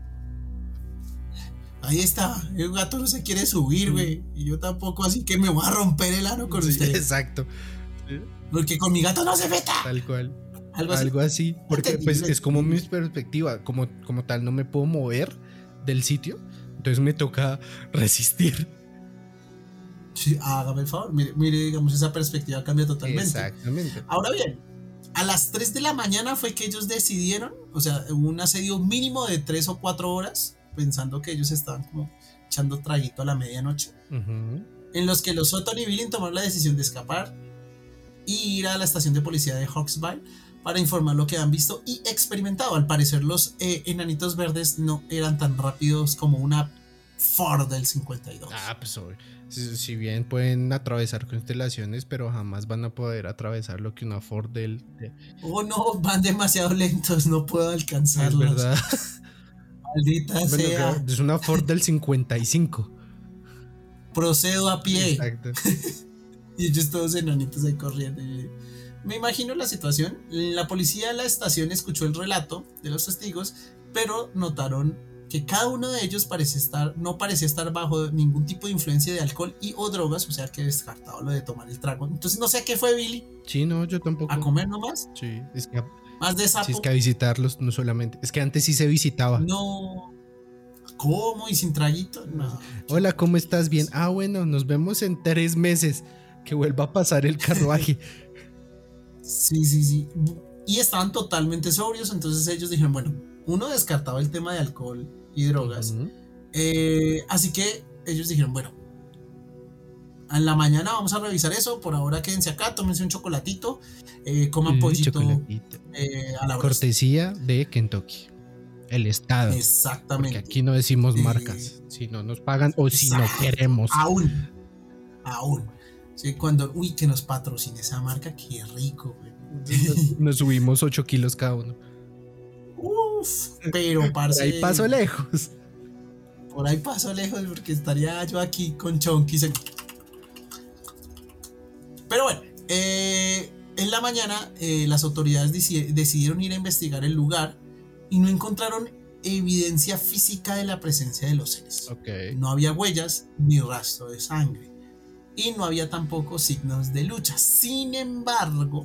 Speaker 1: Ahí está, el gato no se quiere subir, güey. Y yo tampoco, así que me voy a romper el ano con
Speaker 7: Sí,
Speaker 1: usted.
Speaker 7: exacto,
Speaker 1: Porque con mi gato no se meta.
Speaker 7: tal cual.
Speaker 1: Algo así.
Speaker 7: Algo así, porque pues
Speaker 1: Entendible.
Speaker 7: es como mi perspectiva, como tal no me puedo mover del sitio, entonces me toca resistir.
Speaker 1: Sí, hágame el favor. Mire, digamos, esa perspectiva cambia totalmente.
Speaker 7: Exactamente.
Speaker 1: Ahora bien, a las 3 de la mañana fue que ellos decidieron, o sea, hubo un asedio mínimo de 3 o 4 horas, pensando que ellos estaban como echando traguito a la medianoche,
Speaker 7: Ujú.
Speaker 1: en los que los Sutton y Billing tomaron la decisión de escapar y ir a la estación de policía de Hawksville para informar lo que han visto y experimentado. Al parecer los enanitos verdes no eran tan rápidos como una Ford del 52.
Speaker 7: Pues si bien pueden atravesar constelaciones, pero jamás van a poder atravesar lo que una Ford
Speaker 1: Oh no, van demasiado lentos, no puedo
Speaker 7: es
Speaker 1: alcanzarlos.
Speaker 7: verdad.
Speaker 1: Maldita
Speaker 7: Bueno,
Speaker 1: sea.
Speaker 7: es una Ford del 55.
Speaker 1: Procedo a pie.
Speaker 7: Exacto.
Speaker 1: Y ellos todos enanitos ahí corriendo. Me imagino la situación. La policía de la estación escuchó el relato de los testigos, pero notaron que cada uno de ellos no parecía estar bajo ningún tipo de influencia de alcohol y o drogas, o sea que descartado lo de tomar el trago. Entonces no sé a qué fue Billy,
Speaker 7: Sí, no, yo tampoco.
Speaker 1: a comer nomás,
Speaker 7: Sí, es que,
Speaker 1: más de sapo.
Speaker 7: sí, es que a visitarlos, no solamente. Es que antes sí se visitaba.
Speaker 1: No, ¿cómo? ¿Y sin traguito? No.
Speaker 7: Hola, ¿cómo estás? Bien. Bueno, nos vemos en 3 meses. Que vuelva a pasar el carruaje.
Speaker 1: Sí. Y estaban totalmente sobrios, entonces ellos dijeron, bueno, uno descartaba el tema de alcohol y drogas.
Speaker 7: Ujú.
Speaker 1: Así que ellos dijeron, bueno, en la mañana vamos a revisar eso, por ahora quédense acá, tómense un chocolatito, coman pollito
Speaker 7: Chocolatito.
Speaker 1: a la brasa.
Speaker 7: Cortesía de Kentucky. El estado. Porque
Speaker 1: Exactamente.
Speaker 7: aquí no decimos marcas. Si no nos pagan o si no
Speaker 1: Exacto.
Speaker 7: queremos.
Speaker 1: Aún. Sí, cuando, que nos patrocine esa marca, qué rico, güey.
Speaker 7: Nos subimos 8 kilos cada uno.
Speaker 1: Uf, pero
Speaker 7: Por
Speaker 1: parce.
Speaker 7: ahí paso lejos.
Speaker 1: Por ahí paso lejos porque estaría yo aquí con chonquis. Pero bueno, en la mañana las autoridades decidieron ir a investigar el lugar y no encontraron evidencia física de la presencia de los seres.
Speaker 7: Ok.
Speaker 1: No había huellas ni rastro de sangre y no había tampoco signos de lucha. Sin embargo,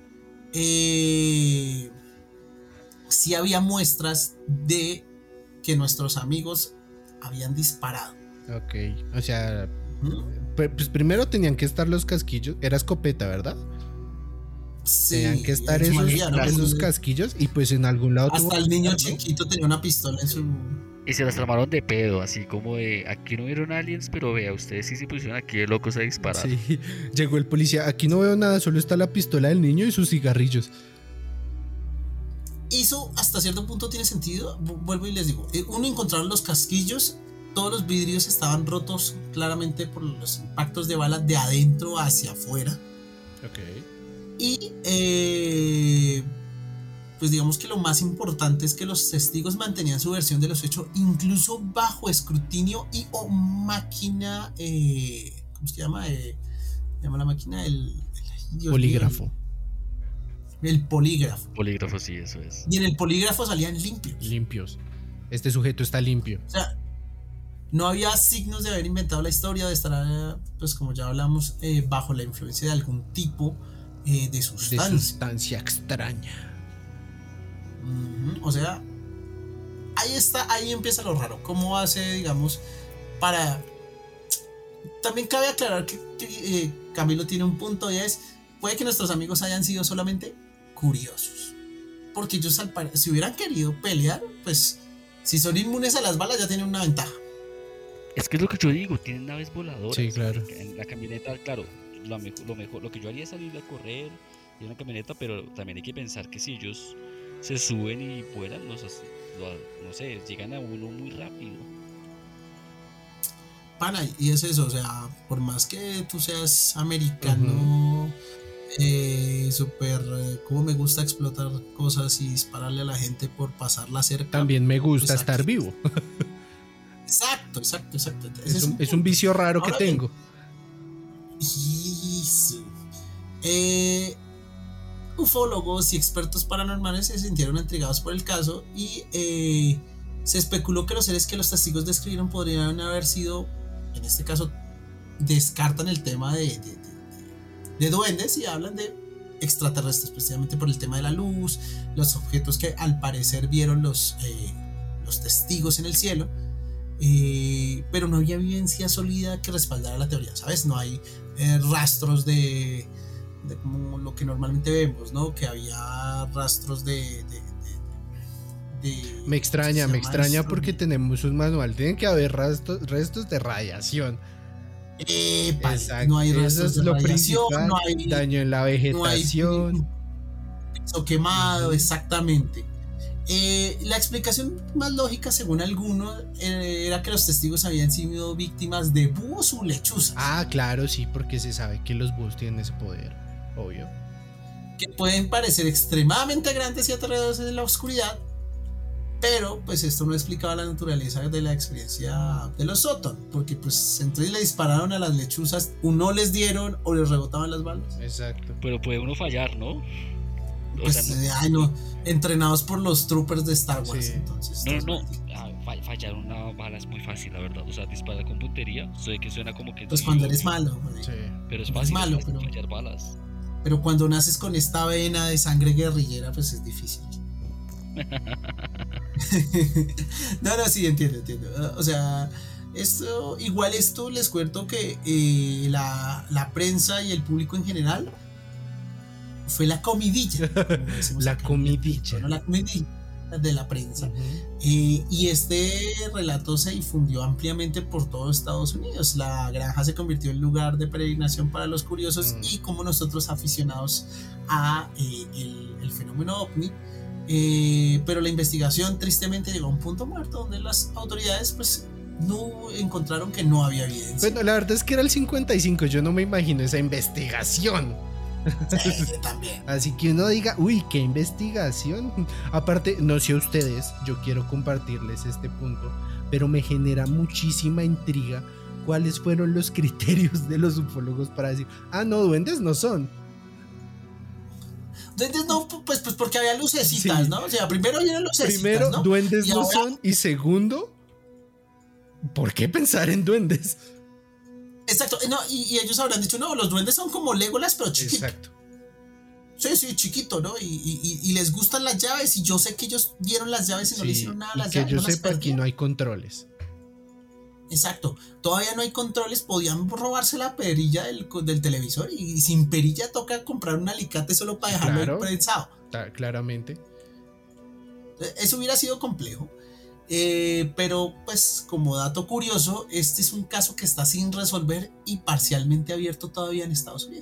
Speaker 1: sí había muestras de que nuestros amigos habían disparado.
Speaker 7: Ok. O sea,
Speaker 1: ¿Mm?
Speaker 7: pues primero tenían que estar los casquillos. Era escopeta, ¿verdad?
Speaker 1: Sí,
Speaker 7: Tenían que estar
Speaker 1: en su
Speaker 7: esos,
Speaker 1: mayoría, ¿no?
Speaker 7: esos casquillos y pues en algún lado tuvo
Speaker 1: Hasta el
Speaker 7: que
Speaker 1: niño
Speaker 7: estar, ¿no?
Speaker 1: chiquito tenía una pistola en su...
Speaker 8: Y se las armaron de pedo, así como de, aquí no vieron aliens, pero vea, ustedes sí se pusieron aquí de locos a disparar.
Speaker 7: Sí, llegó el policía. Aquí no veo nada, solo está la pistola del niño y sus cigarrillos.
Speaker 1: Eso hasta cierto punto tiene sentido. Vuelvo y les digo, uno, encontraron los casquillos, todos los vidrios estaban rotos claramente por los impactos de bala de adentro hacia afuera.
Speaker 7: Ok.
Speaker 1: Y pues digamos que lo más importante es que los testigos mantenían su versión de los hechos, incluso bajo escrutinio y o máquina, ¿cómo se llama? Se llama la máquina Dios
Speaker 7: Polígrafo.
Speaker 1: mío, el polígrafo.
Speaker 8: Polígrafo, sí, eso es.
Speaker 1: Y en el polígrafo salían limpios.
Speaker 7: Limpios. Este sujeto está limpio.
Speaker 1: O sea, no había signos de haber inventado la historia, de estar, pues como ya hablamos, bajo la influencia de algún tipo de
Speaker 7: De
Speaker 1: sustancia.
Speaker 7: sustancia extraña.
Speaker 1: O sea, ahí empieza lo raro. ¿Cómo hace, digamos, para... También cabe aclarar que Camilo tiene un punto y es, puede que nuestros amigos hayan sido solamente curiosos. porque ellos si hubieran querido pelear, pues si son inmunes a las balas ya tienen una ventaja.
Speaker 8: Es que es lo que yo digo, tienen naves voladoras.
Speaker 7: Sí, claro.
Speaker 8: En la camioneta, claro, lo que yo haría es salir a correr en una camioneta, pero también hay que pensar que si ellos se suben y vuelan, no sé, llegan a uno muy rápido.
Speaker 1: Pana, y es eso, o sea, por más que tú seas americano, súper, como me gusta explotar cosas y dispararle a la gente por pasarla cerca.
Speaker 7: También me gusta
Speaker 1: pues
Speaker 7: estar vivo.
Speaker 1: Exacto.
Speaker 7: Es un vicio raro que tengo.
Speaker 1: Sí. Ufólogos y expertos paranormales se sintieron intrigados por el caso y se especuló que los seres que los testigos describieron podrían haber sido, en este caso, descartan el tema de duendes y hablan de extraterrestres, precisamente por el tema de la luz, los objetos que al parecer vieron los testigos en el cielo, pero no había evidencia sólida que respaldara la teoría, ¿sabes? No hay rastros de como lo que normalmente vemos, ¿no? Que había rastros de
Speaker 7: me extraña porque tenemos un manual. Tienen que haber restos de radiación.
Speaker 1: No hay rastros de radiación,
Speaker 7: no hay daño en la vegetación.
Speaker 1: No hay piso quemado, exactamente. La explicación más lógica, según algunos, era que los testigos habían sido víctimas de búhos o lechuzas.
Speaker 7: Ah, claro, sí, porque se sabe que los búhos tienen ese poder, obvio.
Speaker 1: Que pueden parecer extremadamente grandes y aterradores en la oscuridad, pero pues esto no explicaba la naturaleza de la experiencia de los Sutton, porque pues entre le dispararon a las lechuzas, no les dieron o les rebotaban las balas.
Speaker 7: Exacto.
Speaker 8: Pero puede uno fallar, ¿no?
Speaker 1: Pues, no, entrenados por los troopers de Star Wars, sí. Entonces.
Speaker 8: Fallar una bala es muy fácil, la verdad. O sea, disparar con puntería, sé que suena como que.
Speaker 1: Pues cuando eres malo,
Speaker 8: sí. Pero es fácil, pero fallar balas.
Speaker 1: Pero cuando naces con esta vena de sangre guerrillera, pues es difícil. No, sí, entiendo. O sea, esto les cuento que la prensa y el público en general fue la comidilla.
Speaker 7: La comidilla
Speaker 1: de la prensa. Y este relato se difundió ampliamente por todo Estados Unidos. La granja se convirtió en lugar de peregrinación para los curiosos y como nosotros aficionados a el fenómeno ovni. Pero la investigación tristemente llegó a un punto muerto donde las autoridades pues no encontraron que no había evidencia.
Speaker 7: Bueno, la verdad es que era el 55, yo no me imagino esa investigación.
Speaker 1: Sí, también.
Speaker 7: Así que uno diga, uy, qué investigación. Aparte, no sé ustedes, yo quiero compartirles este punto, pero me genera muchísima intriga cuáles fueron los criterios de los ufólogos para decir, no, duendes no son.
Speaker 1: Duendes no, pues porque había lucecitas, sí. ¿no? O sea, primero vieron lucecitas, ¿no?
Speaker 7: Duendes no son, y segundo, ¿por qué pensar en duendes?
Speaker 1: Exacto, no, y ellos habrán dicho, no, los duendes son como Legolas, pero chiquito.
Speaker 7: Exacto.
Speaker 1: Sí, chiquito, ¿no? Y les gustan las llaves, y yo sé que ellos vieron las llaves y no le hicieron nada a las llaves.
Speaker 7: Que yo sepa, aquí no hay controles.
Speaker 1: Exacto, todavía no hay controles, podían robarse la perilla del televisor y sin perilla toca comprar un alicate solo para dejarlo prensado.
Speaker 7: Claramente.
Speaker 1: Eso hubiera sido complejo. Pero pues como dato curioso, este es un caso que está sin resolver y parcialmente abierto todavía en Estados Unidos.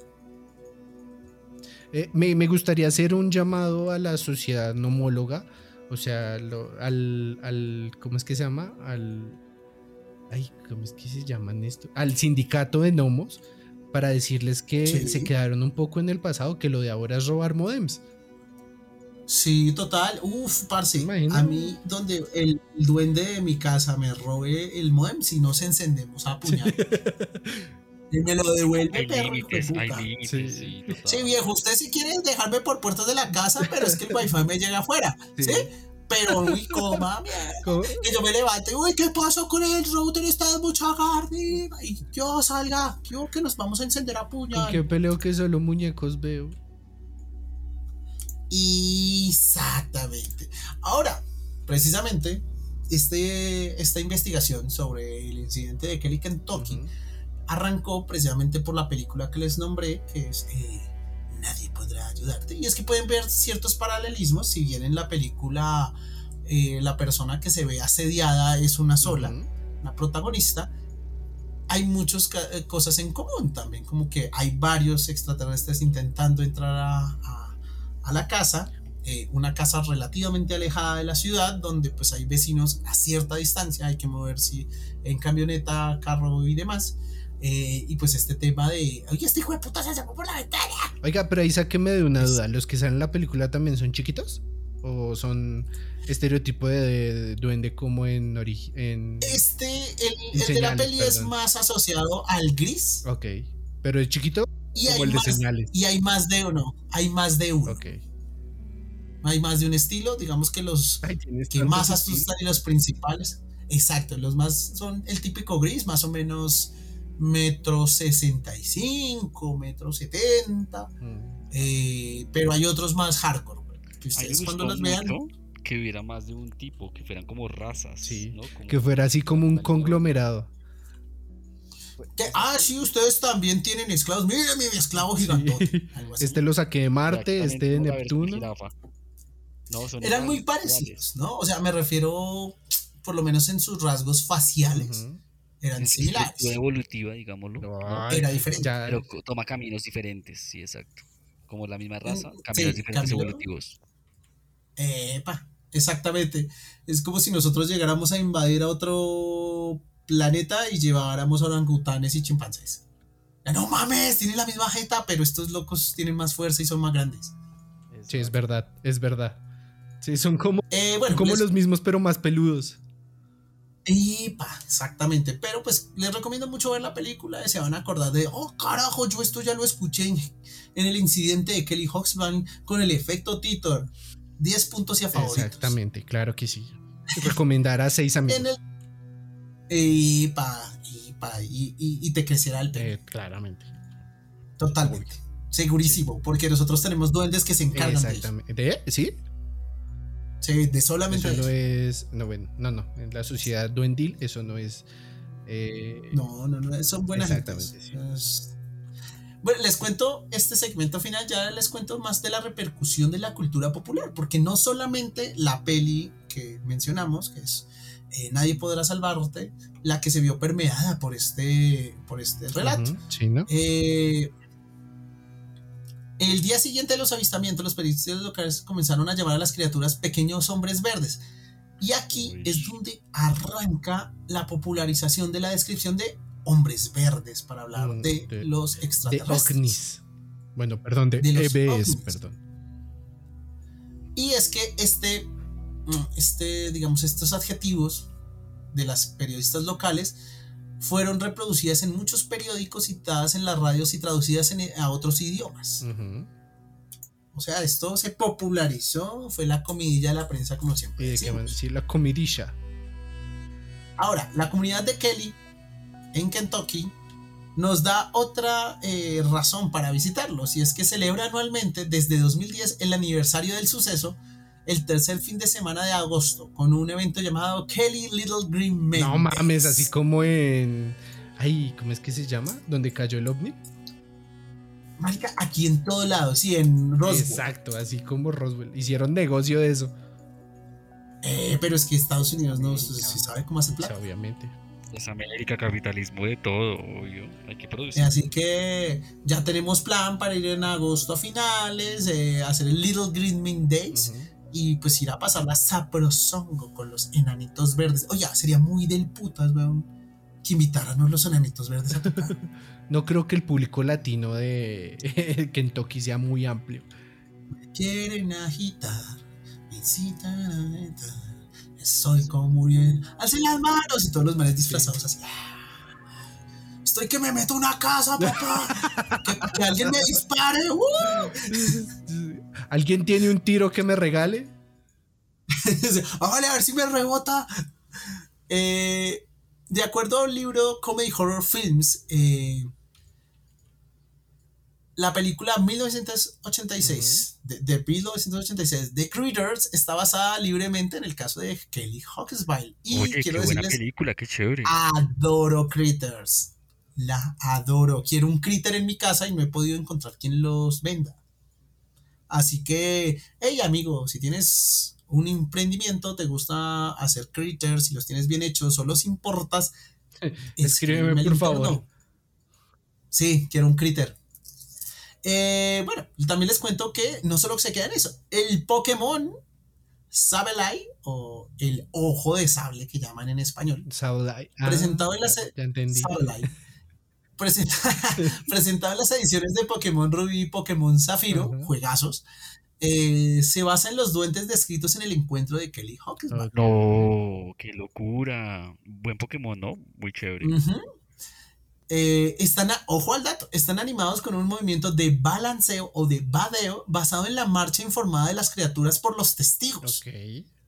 Speaker 7: Me gustaría hacer un llamado a la sociedad nomóloga, o sea, ¿cómo es que se llama? ¿Cómo es que se llaman esto? Al sindicato de gnomos, para decirles que se quedaron un poco en el pasado, que lo de ahora es robar modems.
Speaker 1: Sí, total. Parce, a mí donde el duende de mi casa me robe el modem, si no se encendemos a puñal. Y me lo devuelve, perro.
Speaker 8: Hay límites,
Speaker 1: sí, viejo, usted si quiere dejarme por puertas de la casa, pero es que el wifi me llega afuera, ¿sí? Pero, que yo me levante, ¿qué pasó con el router? Está de mucha carne. Y yo salga, que nos vamos a encender a puñal.
Speaker 7: ¿Qué peleo que solo muñecos veo?
Speaker 1: Exactamente. Ahora, precisamente, esta investigación sobre el incidente de Kelly, Kentucky, arrancó precisamente por la película que les nombré, que es Nadie podrá ayudar. ayudarte. Y es que pueden ver ciertos paralelismos, si bien en la película la persona que se ve asediada es una sola, una protagonista, hay muchas cosas en común también, como que hay varios extraterrestres intentando entrar a la casa, una casa relativamente alejada de la ciudad, donde pues hay vecinos a cierta distancia, hay que moverse en camioneta, carro y demás. Y pues este tema de, oye, este hijo de puta se sacó por la ventana.
Speaker 7: Oiga, pero ahí sáqueme de una duda. ¿Los que salen en la película también son chiquitos? ¿O son estereotipo de duende como en origen?
Speaker 1: El de la peli es más asociado al gris.
Speaker 7: Ok. ¿Pero es chiquito?
Speaker 1: Y
Speaker 7: como el de señales.
Speaker 1: Y hay más de uno. Hay más de uno.
Speaker 7: Ok.
Speaker 1: Hay más de un estilo. Digamos que los que más asustan y los principales. Exacto. Los más son el típico gris, más o menos 1,65 m, 1,70 m. Pero hay otros más hardcore. Que ustedes cuando los vean.
Speaker 8: Que hubiera más de un tipo, que fueran como razas.
Speaker 7: Sí,
Speaker 8: ¿no? Como
Speaker 7: que fuera así como un conglomerado.
Speaker 1: Sí, ustedes también tienen esclavos. Miren mi esclavo gigantote.
Speaker 7: Este lo saqué de Marte, este de Neptuno.
Speaker 8: No,
Speaker 1: eran muy parecidos, ¿no? O sea, me refiero, por lo menos en sus rasgos faciales, eran similares.
Speaker 8: Evolutiva, digámoslo.
Speaker 1: ¿no? Era diferente.
Speaker 8: Pero toma caminos diferentes, sí, exacto. Como la misma raza, caminos diferentes evolutivos.
Speaker 1: Exactamente. Es como si nosotros llegáramos a invadir a otro planeta y lleváramos orangutanes y chimpancés. No mames, tienen la misma jeta, pero estos locos tienen más fuerza y son más grandes.
Speaker 7: Sí, es verdad, es verdad. Sí, son como,
Speaker 1: como
Speaker 7: los mismos, pero más peludos.
Speaker 1: Exactamente. Pero pues les recomiendo mucho ver la película y se van a acordar de, oh carajo, yo esto ya lo escuché en el incidente de Kelly Hoxman con el efecto Titor. 10 puntos y a favoritos.
Speaker 7: Exactamente, claro que sí. Recomendar a 6 amigos.
Speaker 1: Y te crecerá el pelo.
Speaker 7: Claramente.
Speaker 1: Totalmente. Segurísimo, porque nosotros tenemos duendes que se encargan de eso.
Speaker 7: ¿De? ¿Sí?
Speaker 1: Sí, de solamente
Speaker 7: eso no es. No, bueno, no. En la sociedad duendil, eso no es.
Speaker 1: No, son buenas
Speaker 7: exactamente,
Speaker 1: gentes.
Speaker 7: Sí.
Speaker 1: Bueno, les cuento este segmento final, ya les cuento más de la repercusión de la cultura popular, porque no solamente la peli que mencionamos, que es Nadie podrá salvarte, la que se vio permeada por este relato.
Speaker 7: Sí, ¿no?
Speaker 1: El día siguiente de los avistamientos, los periodistas locales comenzaron a llamar a las criaturas pequeños hombres verdes. Y aquí es donde arranca la popularización de la descripción de hombres verdes para hablar de los extraterrestres.
Speaker 7: De ovnis. Bueno, perdón, de EBS, perdón.
Speaker 1: Y es que digamos, estos adjetivos de las periodistas locales fueron reproducidas en muchos periódicos, citadas en las radios y traducidas a otros idiomas. O sea, esto se popularizó, fue la comidilla de la prensa, como siempre decimos.
Speaker 7: Sí, la comidilla.
Speaker 1: Ahora, la comunidad de Kelly en Kentucky nos da otra razón para visitarlos, y es que celebra anualmente desde 2010 el aniversario del suceso, el tercer fin de semana de agosto, con un evento llamado Kelly Little Green Men.
Speaker 7: No mames, así como en... Ay, ¿cómo es que se llama? ¿Dónde cayó el ovni?
Speaker 1: Marica, aquí en todo lado, sí, en Roswell.
Speaker 7: Exacto, así como Roswell. Hicieron negocio de eso.
Speaker 1: Pero es que Estados Unidos no se sabe cómo hacer plata.
Speaker 7: Sí, obviamente.
Speaker 8: Es América, capitalismo de todo, obvio. Hay que producir.
Speaker 1: Así que ya tenemos plan para ir en agosto a finales, hacer el Little Green Men Days. Y pues ir a pasar la sabrosongo con los enanitos verdes. Oye, sería muy del putas, weón, que invitaran a los enanitos verdes a tocar.
Speaker 7: No creo que el público latino de Kentucky sea muy amplio.
Speaker 1: Me quieren agitar, me incitan a agitar. Soy como Muriel. Alcen las manos. Y todos los manes disfrazados así. Estoy que me meto a una casa, papá. que alguien me dispare.
Speaker 7: ¿Alguien tiene un tiro que me regale?
Speaker 1: Vale, a ver si me rebota. De acuerdo al libro Comedy Horror Films, la película 1986 de 1986 The Critters está basada libremente en el caso de Kelly Hoxville. Y
Speaker 8: oye,
Speaker 1: quiero
Speaker 8: qué buena
Speaker 1: decirles,
Speaker 8: película, qué chévere.
Speaker 1: adoro Critters. La adoro. Quiero un critter en mi casa y no he podido encontrar quien los venda. Así que, hey amigo, si tienes un emprendimiento, te gusta hacer critters, si los tienes bien hechos o los importas,
Speaker 7: Escríbeme,
Speaker 1: escríbeme al
Speaker 7: por favor.
Speaker 1: interno. Sí, quiero un critter. Bueno, también les cuento que no solo se queda en eso. El Pokémon Sableye, o el ojo de sable que llaman en español,
Speaker 7: Sableye.
Speaker 1: presentado en las
Speaker 7: Ya entendí.
Speaker 1: Sableye, presenta- presentado en las ediciones de Pokémon Rubí y Pokémon Zafiro,
Speaker 7: Ajá.
Speaker 1: juegazos, se basa en los duendes descritos en el encuentro de Kelly Hawkesbury.
Speaker 7: Ok.
Speaker 8: No, qué locura. Buen Pokémon, ¿no? Muy chévere.
Speaker 1: Ujú. Ojo al dato, están animados con un movimiento de balanceo o de vadeo basado en la marcha informada de las criaturas por los testigos.
Speaker 7: Ok.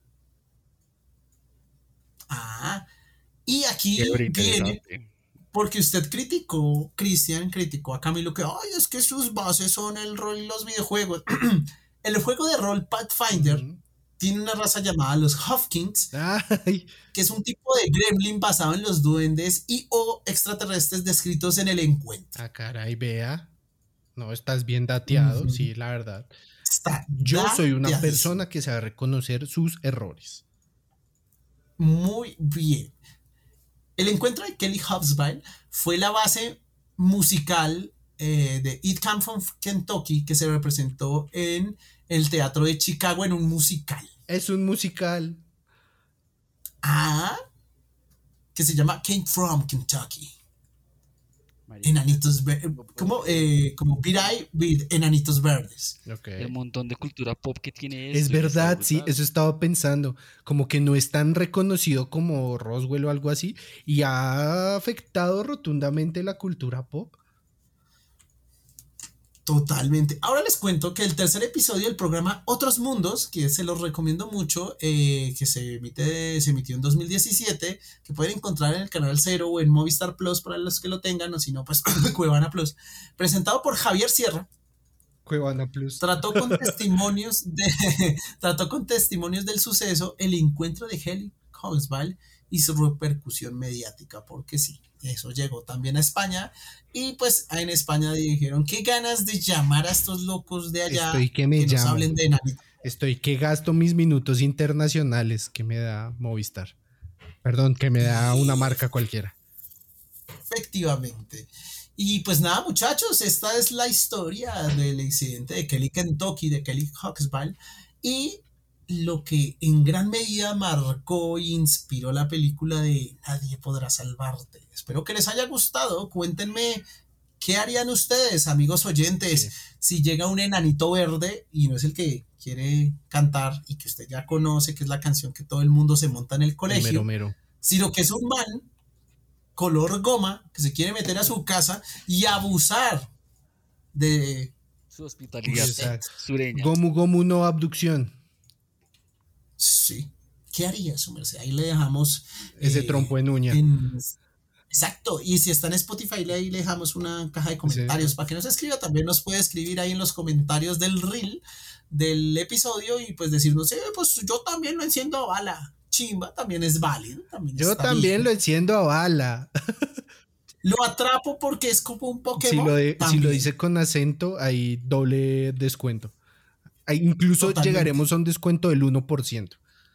Speaker 1: Ah, y aquí
Speaker 8: Chévere,
Speaker 1: viene,
Speaker 8: interesante.
Speaker 1: porque Cristian criticó a Camilo que, ay, es que sus bases son el rol y los videojuegos. El juego de rol Pathfinder
Speaker 7: Ujú.
Speaker 1: tiene una raza llamada los Hofkings,
Speaker 7: Ay,
Speaker 1: que es un tipo de gremlin basado en los duendes y o extraterrestres descritos en el encuentro.
Speaker 7: caray, vea. No, estás bien dateado,
Speaker 1: Ujú.
Speaker 7: sí, la verdad.
Speaker 1: Está
Speaker 7: Yo soy una
Speaker 1: dateadísimo.
Speaker 7: persona que sabe reconocer sus errores.
Speaker 1: Muy bien. El encuentro de Kelly Hawkesbury fue la base musical de It Come From Kentucky, que se representó en el Teatro de Chicago en un musical.
Speaker 7: Es un musical.
Speaker 1: Que se llama Came From Kentucky.
Speaker 8: Marica,
Speaker 1: Enanitos
Speaker 8: no puedo
Speaker 1: como Beat Eye with Enanitos Verdes.
Speaker 7: Ok.
Speaker 8: el montón de cultura pop que tiene
Speaker 7: Es
Speaker 8: esto y que está
Speaker 7: verdad, sí,
Speaker 8: brutal.
Speaker 7: eso estaba pensando. Como que no es tan reconocido como Roswell o algo así. Y ha afectado rotundamente la cultura pop.
Speaker 1: Totalmente. Ahora les cuento que el tercer episodio del programa Otros Mundos, que se los recomiendo mucho, que se emitió en 2017, que pueden encontrar en el Canal 0 o en Movistar Plus para los que lo tengan, o si no, pues Cuevana Plus, presentado por Javier Sierra,
Speaker 7: Cuevana Plus.
Speaker 1: trató con testimonios del suceso, el encuentro de Kelly Hawkesbury y su repercusión mediática, porque sí, eso llegó también a España, y pues en España dijeron, qué ganas de llamar a estos locos de allá
Speaker 7: Estoy que me
Speaker 1: nos
Speaker 7: llamo.
Speaker 1: hablen de Enanito.
Speaker 7: Estoy que gasto mis minutos internacionales que me da Movistar. Perdón, que me da una marca cualquiera.
Speaker 1: Efectivamente. Y pues nada, muchachos, esta es la historia del incidente de Kelly Kentucky, de Kelly Hawkesbury, y lo que en gran medida marcó e inspiró la película de Nadie podrá salvarte. Espero que les haya gustado. Cuéntenme qué harían ustedes, amigos oyentes,
Speaker 7: Sí.
Speaker 1: si llega un enanito verde y no es el que quiere cantar y que usted ya conoce, que es la canción que todo el mundo se monta en el
Speaker 7: El
Speaker 1: colegio,
Speaker 7: mero.
Speaker 1: sino que es un man color goma que se quiere meter a su casa y abusar de...
Speaker 8: Su hospitalidad
Speaker 7: Exacto.
Speaker 8: sureña.
Speaker 7: Gomu Gomu no abducción.
Speaker 1: Sí. ¿Qué haría su merced? Ahí le dejamos...
Speaker 7: Ese trompo en uña.
Speaker 1: Exacto. Y si está en Spotify, ahí le dejamos una caja de comentarios para que nos escriba. También nos puede escribir ahí en los comentarios del reel del episodio y pues decirnos, pues yo también lo enciendo a bala. Chimba, también es válido.
Speaker 7: Yo también lo enciendo a bala.
Speaker 1: Lo atrapo porque es como un Pokémon.
Speaker 7: Si lo dice con acento, hay doble descuento. Incluso
Speaker 1: Totalmente.
Speaker 7: llegaremos a un descuento del 1%.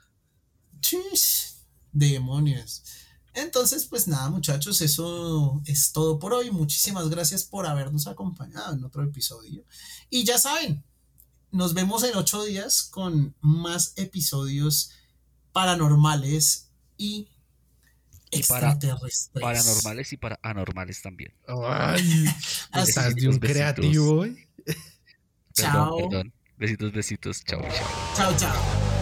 Speaker 1: Chis, demonios. Entonces, pues nada, muchachos, eso es todo por hoy. Muchísimas gracias por habernos acompañado en otro episodio. Y ya saben, nos vemos en 8 días con más episodios paranormales y extraterrestres.
Speaker 8: Paranormales y para anormales también.
Speaker 7: Ay,
Speaker 1: Así
Speaker 7: estás de un
Speaker 8: besitos.
Speaker 7: creativo, ¿eh?
Speaker 1: Chao.
Speaker 8: Perdón. Besitos. Chao.
Speaker 1: Chao, chao.